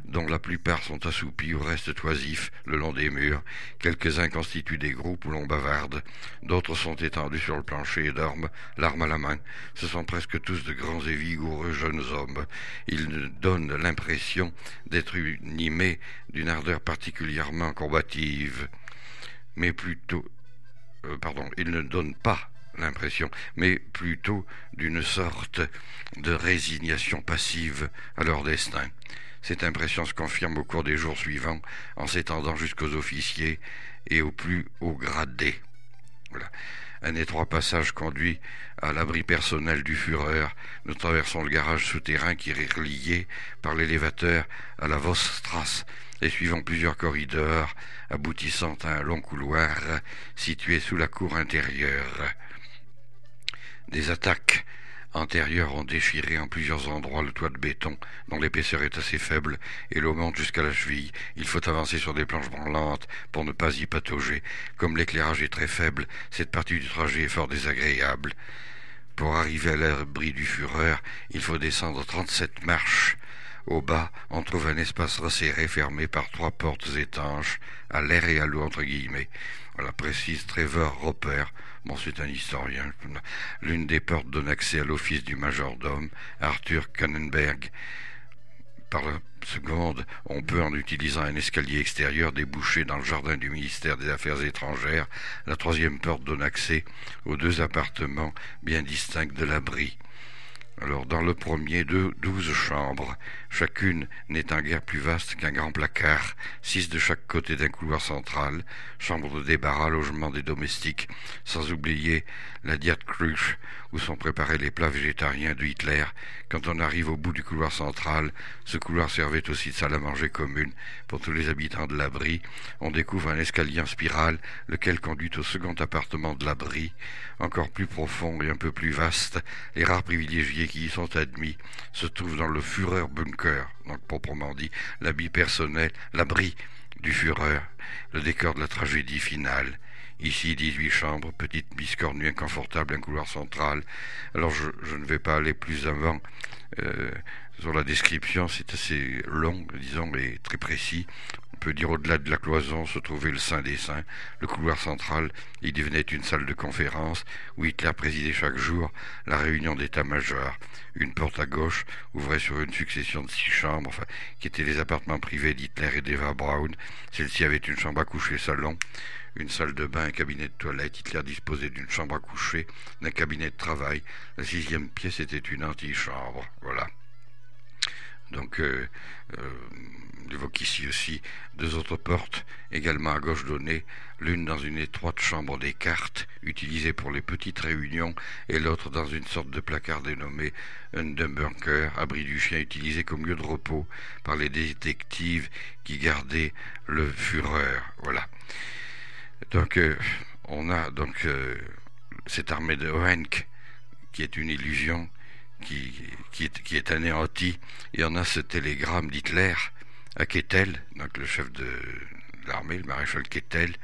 dont la plupart sont assoupis ou restent oisifs le long des murs. Quelques-uns constituent des groupes où l'on bavarde, d'autres sont étendus sur le plancher et dorment, l'arme à la main. Ce sont presque tous de grands et vigoureux jeunes hommes. Ils donnent l'impression d'être animés d'une ardeur particulièrement combative, mais plutôt... ils ne donnent pas l'impression, mais plutôt d'une sorte de résignation passive à leur destin. Cette impression se confirme au cours des jours suivants, en s'étendant jusqu'aux officiers et aux plus hauts gradés. Voilà. Un étroit passage conduit à l'abri personnel du Führer. Nous traversons le garage souterrain qui est relié par l'élévateur à la Vossstrasse et suivons plusieurs corridors aboutissant à un long couloir situé sous la cour intérieure. Des attaques antérieures ont déchiré en plusieurs endroits le toit de béton, dont l'épaisseur est assez faible, et l'eau monte jusqu'à la cheville. Il faut avancer sur des planches branlantes pour ne pas y patauger. Comme l'éclairage est très faible, cette partie du trajet est fort désagréable. Pour arriver à l'abri du Führer, il faut descendre 37 marches. Au bas, on trouve un espace resserré fermé par 3 portes étanches, à l'air et à l'eau entre guillemets. Voilà, précise Trevor Roper. Bon, c'est un historien. L'une des portes donne accès à l'office du majordome, Arthur Kannenberg. Par la seconde, on peut, en utilisant un escalier extérieur, déboucher dans le jardin du ministère des Affaires étrangères. La 3e porte donne accès aux 2 appartements bien distincts de l'abri. Alors, dans le premier, 12 chambres, chacune n'étant guère plus vaste qu'un grand placard, 6 de chaque côté d'un couloir central, chambre de débarras, logement des domestiques, sans oublier la Diatküche, où sont préparés les plats végétariens de Hitler. Quand on arrive au bout du couloir central, ce couloir servait aussi de salle à manger commune pour tous les habitants de l'abri. On découvre un escalier en spirale, lequel conduit au second appartement de l'abri, encore plus profond et un peu plus vaste. Les rares privilégiés qui y sont admis se trouvent dans le Führerbunker, donc proprement dit, l'habit personnel, l'abri du Führer, le décor de la tragédie finale. Ici, 18 chambres, petite biscornue inconfortable, un couloir central. Alors, je ne vais pas aller plus avant sur la description, c'est assez long, disons, et très précis. On peut dire au-delà de la cloison se trouvait le Saint des Saints. Le couloir central, il devenait une salle de conférence où Hitler présidait chaque jour la réunion d'état-major. Une porte à gauche ouvrait sur une succession de 6 chambres, qui étaient les appartements privés d'Hitler et d'Eva Braun. Celle-ci avait une chambre à coucher salon, une salle de bain, un cabinet de toilette. Hitler disposait d'une chambre à coucher, d'un cabinet de travail. La 6e pièce était une antichambre. Voilà. Donc, j'évoque ici aussi 2 autres portes, également à gauche données, l'une dans une étroite chambre des cartes, utilisée pour les petites réunions, et l'autre dans une sorte de placard dénommé Underbunker, abri du chien utilisé comme lieu de repos par les détectives qui gardaient le Führer. Voilà. Donc, on a donc cette armée de Oenck, qui est une illusion, qui est anéanti, et on a ce télégramme d'Hitler à Kettel, donc le chef de l'armée, le maréchal Kettel,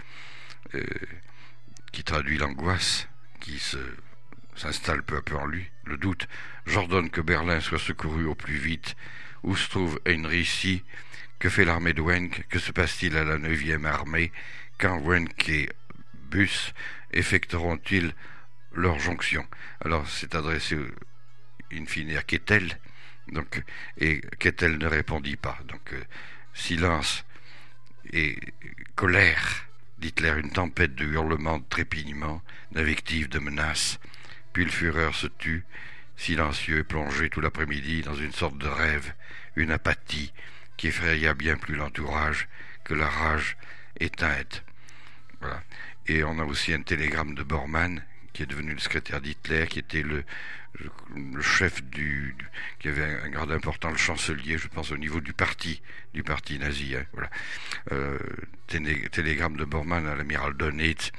qui traduit l'angoisse qui s'installe peu à peu en lui, le doute. J'ordonne que Berlin soit secouru au plus vite. Où se trouve Heinrici? Que fait l'armée de Oenck? Que se passe-t-il à la 9e armée? Quand Oenck et Buss effectueront-ils leur jonction? Alors, c'est adressé in fine à Kettel, donc, et Kettel ne répondit pas. Donc, silence et colère d'Hitler, une tempête de hurlements, de trépignements, d'invectives, de menaces. Puis le Führer se tut, silencieux, plongé tout l'après-midi dans une sorte de rêve, une apathie qui effraya bien plus l'entourage que la rage éteinte. Voilà. Et on a aussi un télégramme de Bormann, qui est devenu le secrétaire d'Hitler, qui était le chef qui avait un grade important, le chancelier, je pense, au niveau du parti nazi. Hein, voilà. Télégramme de Bormann à l'amiral Dönitz,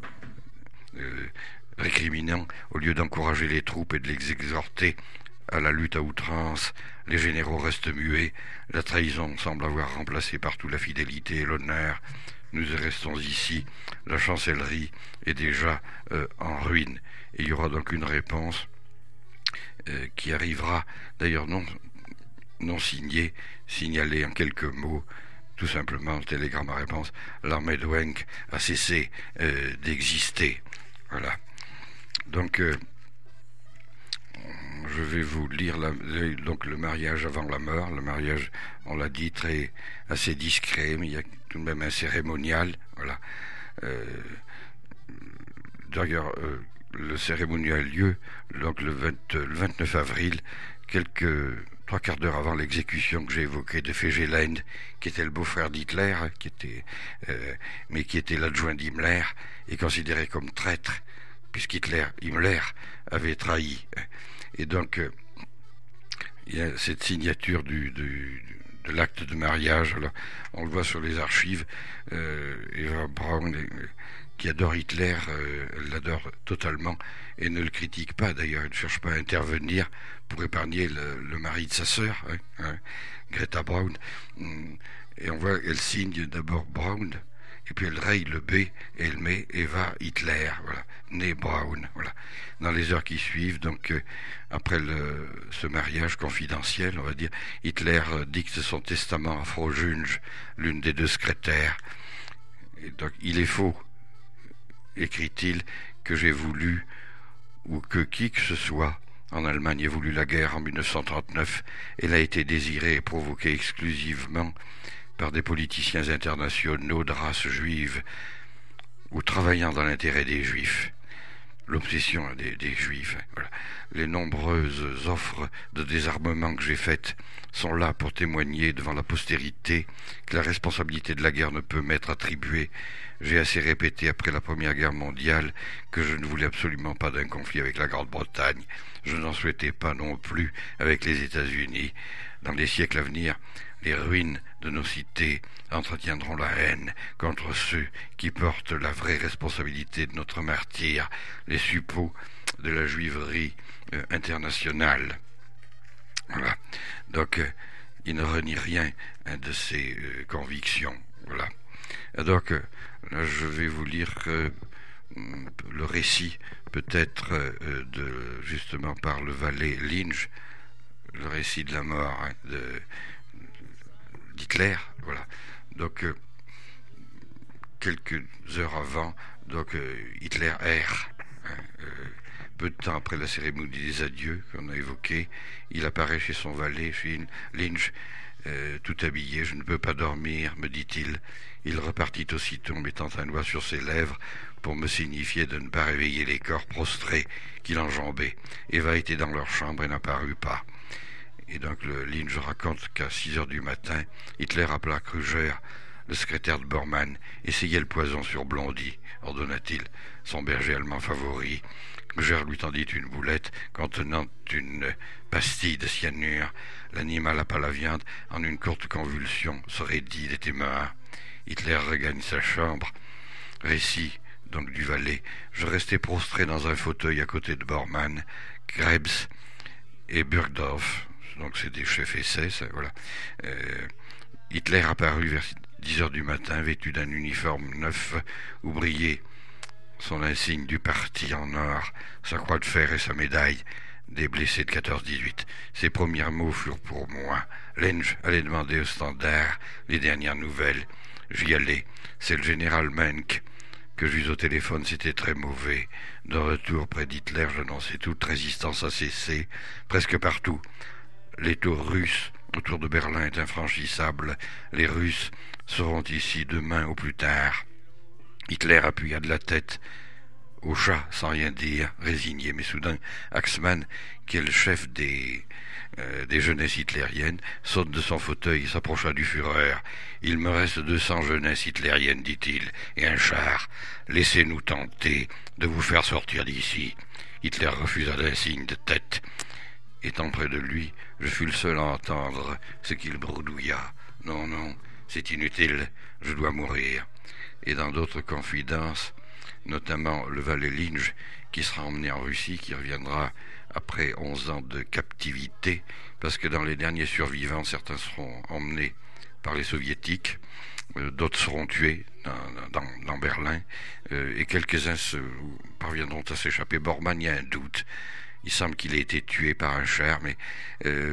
récriminant, au lieu d'encourager les troupes et de les exhorter à la lutte à outrance, les généraux restent muets, la trahison semble avoir remplacé partout la fidélité et l'honneur. Nous restons ici, la chancellerie est déjà en ruine. Et il y aura donc une réponse qui arrivera, d'ailleurs non non signé, signalé en quelques mots, tout simplement, le télégramme à réponse, l'armée de Wenck a cessé d'exister. Voilà. Donc, je vais vous lire donc le mariage avant la mort. Le mariage, on l'a dit, assez discret, mais il y a tout de même un cérémonial. Voilà. D'ailleurs, le cérémonial a lieu donc le 29 avril, trois quarts d'heure avant l'exécution que j'ai évoquée de Fegelein, qui était le beau-frère d'Hitler, mais qui était l'adjoint d'Himmler, et considéré comme traître, Himmler avait trahi. Et donc, il y a cette signature de l'acte de mariage. Alors, on le voit sur les archives. Eva Braun, qui adore Hitler, l'adore totalement et ne le critique pas. D'ailleurs, elle ne cherche pas à intervenir pour épargner le mari de sa sœur, Greta Braun. Et on voit, elle signe d'abord Braun, et puis elle raye le B et elle met Eva Hitler, voilà, née Braun, voilà. Dans les heures qui suivent, donc après ce mariage confidentiel, on va dire, Hitler dicte son testament à Frau Junge, l'une des deux secrétaires. Et donc, il est faux, écrit-il, que j'ai voulu, ou que qui que ce soit en Allemagne ait voulu la guerre en 1939. Elle a été désirée et provoquée exclusivement par des politiciens internationaux de race juive ou travaillant dans l'intérêt des Juifs. L'obsession des Juifs. Voilà. Les nombreuses offres de désarmement que j'ai faites sont là pour témoigner devant la postérité que la responsabilité de la guerre ne peut m'être attribuée. J'ai assez répété après la Première Guerre mondiale que je ne voulais absolument pas d'un conflit avec la Grande-Bretagne. Je n'en souhaitais pas non plus avec les États-Unis. Dans les siècles à venir, les ruines de nos cités entretiendront la haine contre ceux qui portent la vraie responsabilité de notre martyre, les suppôts de la juiverie internationale. Voilà. Donc, il ne renie rien de ses convictions. Voilà. Donc, là, je vais vous lire le récit, peut-être, justement par le valet Lynch, le récit de la mort d'Hitler, voilà. Donc, quelques heures avant, donc Hitler erre. Peu de temps après la cérémonie des adieux qu'on a évoquée, il apparaît chez son valet, chez Lynch, tout habillé. « Je ne peux pas dormir, me dit-il. » Il repartit aussitôt, mettant un doigt sur ses lèvres pour me signifier de ne pas réveiller les corps prostrés qu'il enjambait. Eva était dans leur chambre et n'apparut pas. Et donc Lynch raconte qu'à 6 heures du matin, Hitler appela Kruger, le secrétaire de Bormann, essayait le poison sur Blondie, ordonna-t-il, son berger allemand favori. Kruger lui tendit une boulette contenant une pastille de cyanure. L'animal à pas la viande, en une courte convulsion, se raidit, il était mort. Hitler regagne sa chambre. Récit donc du valet. Je restais prostré dans un fauteuil à côté de Bormann, Krebs et Burgdorf. Donc c'est des chefs SS, voilà. Hitler apparut vers 10 heures du matin, vêtu d'un uniforme neuf où brillait son insigne du parti en or, sa croix de fer et sa médaille des blessés de 14-18. Ses premiers mots furent pour moi. Lynch allait demander au standard les dernières nouvelles. J'y allais. C'est le général Menck que j'eus au téléphone, c'était très mauvais. De retour près d'Hitler, j'annonçais toute résistance à cesser, presque partout. L'étau russe autour de Berlin est infranchissable. Les Russes seront ici demain au plus tard. Hitler appuya de la tête au chat sans rien dire, résigné. Mais soudain, Axmann, qui est le chef des jeunesses hitlériennes, saute de son fauteuil et s'approcha du Führer. « Il me reste 200 jeunesses hitlériennes, dit-il, et un char. Laissez-nous tenter de vous faire sortir d'ici. » Hitler refusa d'un signe de tête. Étant près de lui, je fus le seul à entendre ce qu'il bredouilla. « Non, non, c'est inutile, je dois mourir. » Et dans d'autres confidences, notamment le valet Lynch, qui sera emmené en Russie, qui reviendra après 11 ans de captivité, parce que dans les derniers survivants, certains seront emmenés par les soviétiques, d'autres seront tués dans Berlin, et quelques-uns parviendront à s'échapper. Bormann, il y a un doute. Il semble qu'il ait été tué par un char, mais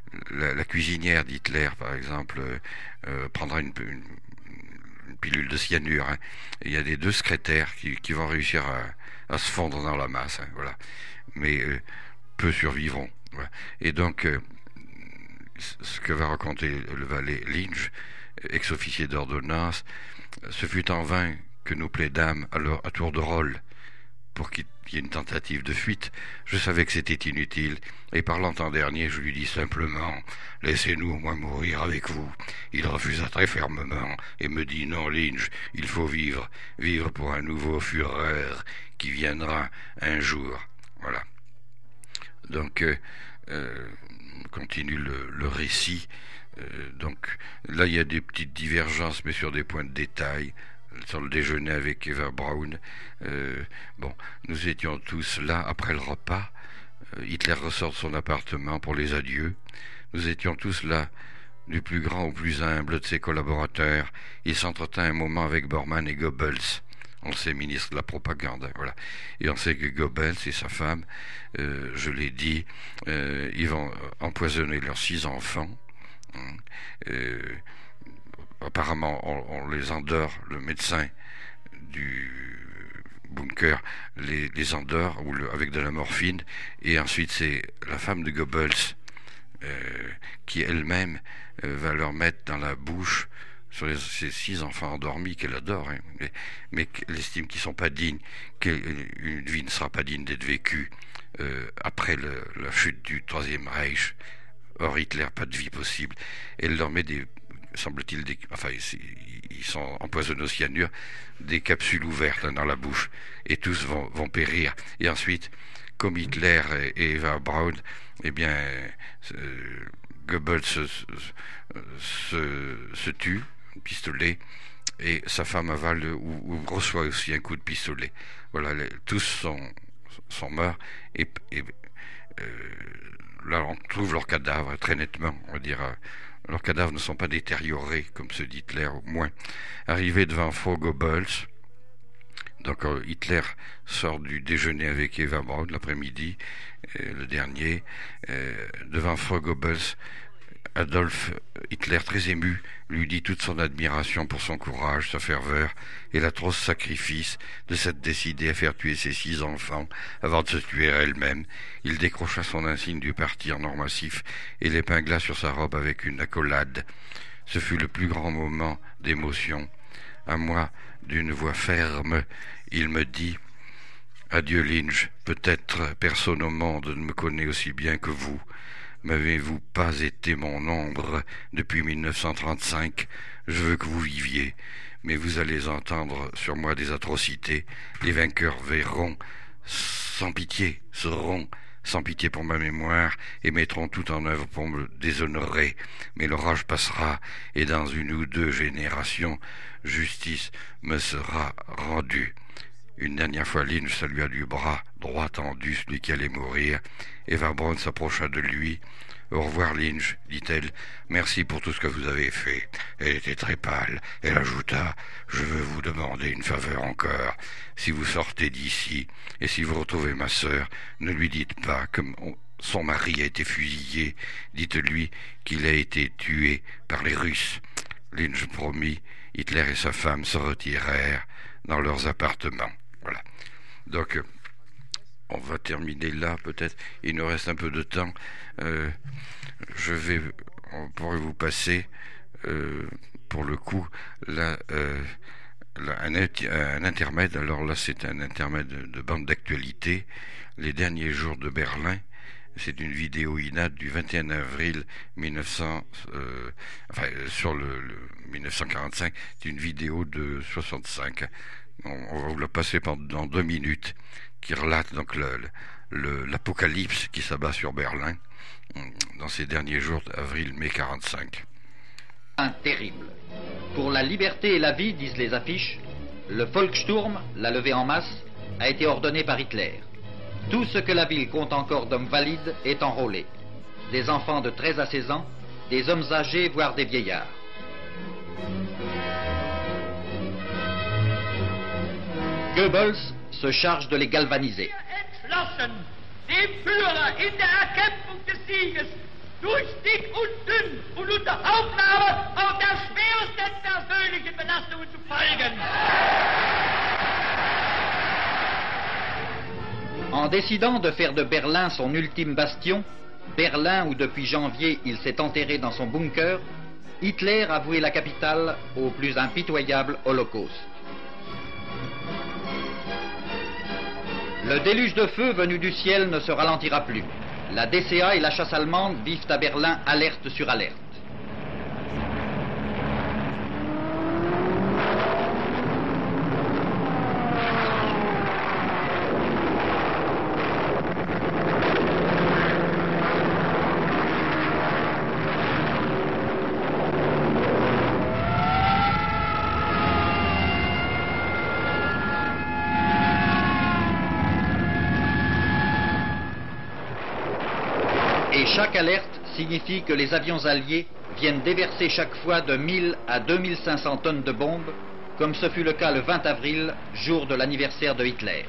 la cuisinière d'Hitler, par exemple, prendra une pilule de cyanure. Hein. Et il y a des 2 secrétaires qui vont réussir à se fondre dans la masse. Hein, voilà. Mais peu survivront. Voilà. Et donc, ce que va raconter le valet Lynch, ex-officier d'ordonnance, ce fut en vain que nous plaidâmes à tour de rôle pour qu'il y ait une tentative de fuite. Je savais que c'était inutile, et parlant en dernier, je lui dis simplement « Laissez-nous au moins mourir avec vous ». Il refusa très fermement, et me dit « Non, Lynch, il faut vivre pour un nouveau Führer qui viendra un jour ». Voilà. Donc, continue le récit. Donc, là, il y a des petites divergences, mais sur des points de détail. Sur le déjeuner avec Eva Braun, nous étions tous là après le repas. Hitler ressort de son appartement pour les adieux. Nous étions tous là, du plus grand au plus humble de ses collaborateurs. Il s'entretint un moment avec Bormann et Goebbels. On sait, ministre de la propagande, voilà. Et on sait que Goebbels et sa femme, je l'ai dit, ils vont empoisonner leurs 6 enfants. Apparemment, on les endort, le médecin du bunker les endort avec de la morphine, et ensuite c'est la femme de Goebbels qui elle-même va leur mettre dans la bouche, sur ces 6 enfants endormis qu'elle adore, hein, mais qu'elle estime qu'ils ne sont pas dignes, qu'une vie ne sera pas digne d'être vécue après la chute du Troisième Reich. Or Hitler, pas de vie possible. Elle leur met semble-t-il, ils sont empoisonnés au cyanure, des capsules ouvertes dans la bouche, et tous vont périr. Et ensuite, comme Hitler et Eva Braun, eh bien, Goebbels se tue, pistolet, et sa femme avale ou reçoit aussi un coup de pistolet. Voilà, tous sont morts, et là on trouve leurs cadavres très nettement, on va dire. Leurs cadavres ne sont pas détériorés, comme ceux d'Hitler, au moins. Arrivé devant Frau Goebbels, donc Hitler sort du déjeuner avec Eva Braun l'après-midi, le dernier, devant Frau Goebbels, Adolf Hitler, très ému, lui dit toute son admiration pour son courage, sa ferveur et l'atroce sacrifice de s'être décidée à faire tuer ses 6 enfants avant de se tuer elle-même. Il décrocha son insigne du parti en or massif et l'épingla sur sa robe avec une accolade. Ce fut le plus grand moment d'émotion. À moi, d'une voix ferme, il me dit « Adieu Lynch, peut-être personne au monde ne me connaît aussi bien que vous. M'avez-vous pas été mon ombre depuis 1935 ? Je veux que vous viviez, mais vous allez entendre sur moi des atrocités. Les vainqueurs verront, sans pitié, seront sans pitié pour ma mémoire, et mettront tout en œuvre pour me déshonorer. Mais l'orage passera, et dans 1 ou 2 générations, justice me sera rendue. » Une dernière fois, Lynch salua du bras droit tendu celui qui allait mourir. Eva Braun s'approcha de lui. « Au revoir, Lynch, dit-elle. Merci pour tout ce que vous avez fait. » Elle était très pâle. Elle ajouta « Je veux vous demander une faveur encore. Si vous sortez d'ici, et si vous retrouvez ma sœur, ne lui dites pas que son mari a été fusillé. Dites-lui qu'il a été tué par les Russes. » Lynch promit. Hitler et sa femme se retirèrent dans leurs appartements. Voilà. Donc, on va terminer là, peut-être. Il nous reste un peu de temps. On pourrait vous passer, pour le coup, là, un intermède. Alors là, c'est un intermède de bande d'actualité. Les derniers jours de Berlin. C'est une vidéo INAT du 21 avril 1945. C'est une vidéo de 65. On va vous la passer pendant 2 minutes, qui relate donc l'apocalypse qui s'abat sur Berlin dans ces derniers jours d'avril-mai 45. Terrible. Pour la liberté et la vie, disent les affiches, le Volkssturm, la levée en masse, a été ordonné par Hitler. Tout ce que la ville compte encore d'hommes valides est enrôlé. Des enfants de 13 à 16 ans, des hommes âgés, voire des vieillards. Goebbels se charge de les galvaniser. durch dick und dünn und unter Aufnahme auch der schwersten persönlichen Belastungen zu folgen. En décidant de faire de Berlin son ultime bastion, Berlin où depuis janvier il s'est enterré dans son bunker, Hitler a voué la capitale au plus impitoyable holocauste. Le déluge de feu venu du ciel ne se ralentira plus. La DCA et la chasse allemande vivent à Berlin alerte sur alerte. Et chaque alerte signifie que les avions alliés viennent déverser chaque fois de 1000 à 2500 tonnes de bombes, comme ce fut le cas le 20 avril, jour de l'anniversaire de Hitler.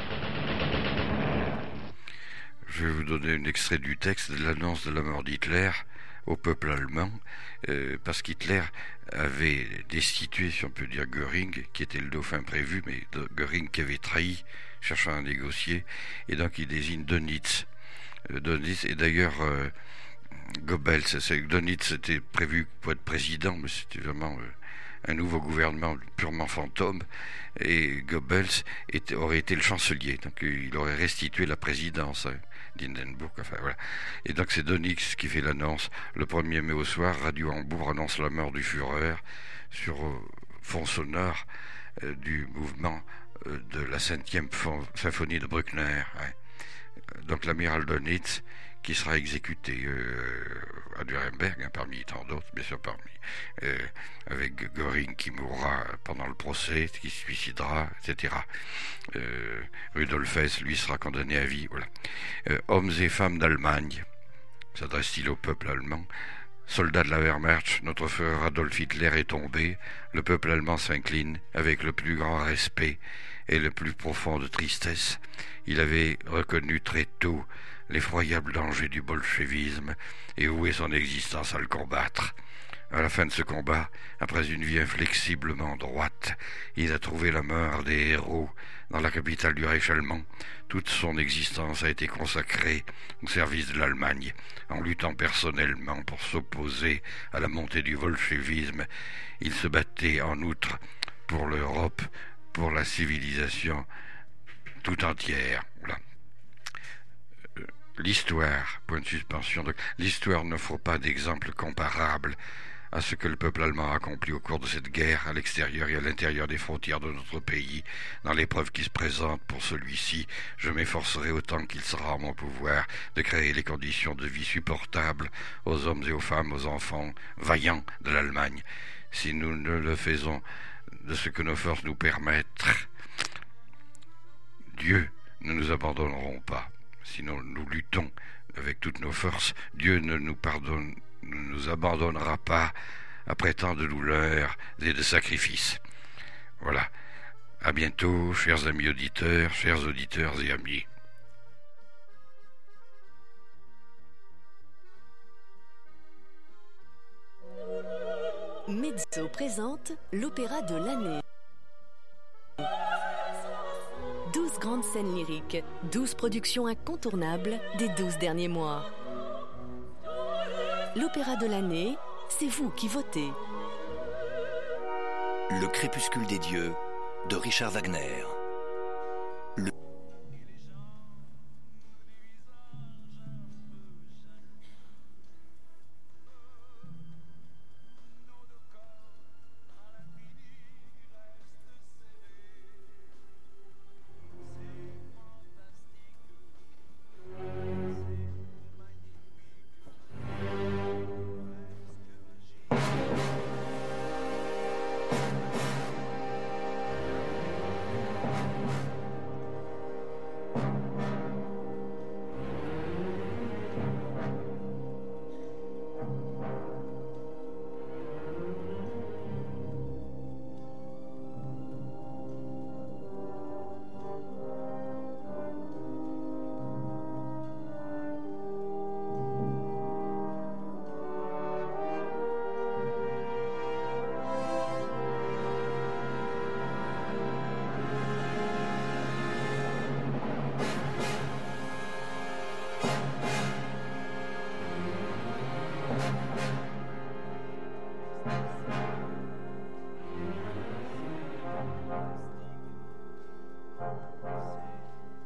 Je vais vous donner un extrait du texte de l'annonce de la mort d'Hitler au peuple allemand, parce qu'Hitler avait destitué, si on peut dire, Göring, qui était le dauphin prévu, mais Göring qui avait trahi, cherchant à négocier, et donc il désigne Dönitz. Dönitz, et d'ailleurs Goebbels, Dönitz était prévu pour être président, mais c'était vraiment un nouveau gouvernement purement fantôme, et Goebbels aurait été le chancelier, donc il aurait restitué la présidence d'Hindenburg, enfin voilà. Et donc c'est Dönitz qui fait l'annonce. Le 1er mai au soir, Radio Hambourg annonce la mort du Führer sur fond sonore du mouvement de la 5e symphonie de Bruckner. Donc l'amiral Dönitz qui sera exécuté à Nuremberg, parmi tant d'autres, bien sûr, avec Göring qui mourra pendant le procès, qui se suicidera, etc. Rudolf Hess, lui, sera condamné à vie. Voilà. Hommes et femmes d'Allemagne, s'adresse-t-il au peuple allemand. Soldats de la Wehrmacht, notre frère Adolf Hitler est tombé, le peuple allemand s'incline avec le plus grand respect et le plus profond de tristesse. Il avait reconnu très tôt l'effroyable danger du bolchevisme et voué son existence à le combattre. À la fin de ce combat, après une vie inflexiblement droite, il a trouvé la mort des héros dans la capitale du Reich allemand. Toute son existence a été consacrée au service de l'Allemagne, en luttant personnellement pour s'opposer à la montée du bolchevisme. Il se battait en outre pour l'Europe, pour la civilisation tout entière. Voilà. L'histoire, point de suspension, l'histoire n'offre pas d'exemple comparable à ce que le peuple allemand a accompli au cours de cette guerre, à l'extérieur et à l'intérieur des frontières de notre pays. Dans l'épreuve qui se présente pour celui-ci, je m'efforcerai autant qu'il sera en mon pouvoir de créer les conditions de vie supportables aux hommes et aux femmes, aux enfants vaillants de l'Allemagne. Si nous ne le faisons de ce que nos forces nous permettent, Dieu ne nous abandonneront pas. Sinon nous luttons avec toutes nos forces, Dieu ne nous abandonnera pas après tant de douleurs et de sacrifices. Voilà. À bientôt, chers amis auditeurs, chers auditeurs et amis. Mezzo présente l'opéra de l'année. 12 grandes scènes lyriques, 12 productions incontournables des 12 derniers mois. L'opéra de l'année, c'est vous qui votez. Le crépuscule des dieux de Richard Wagner.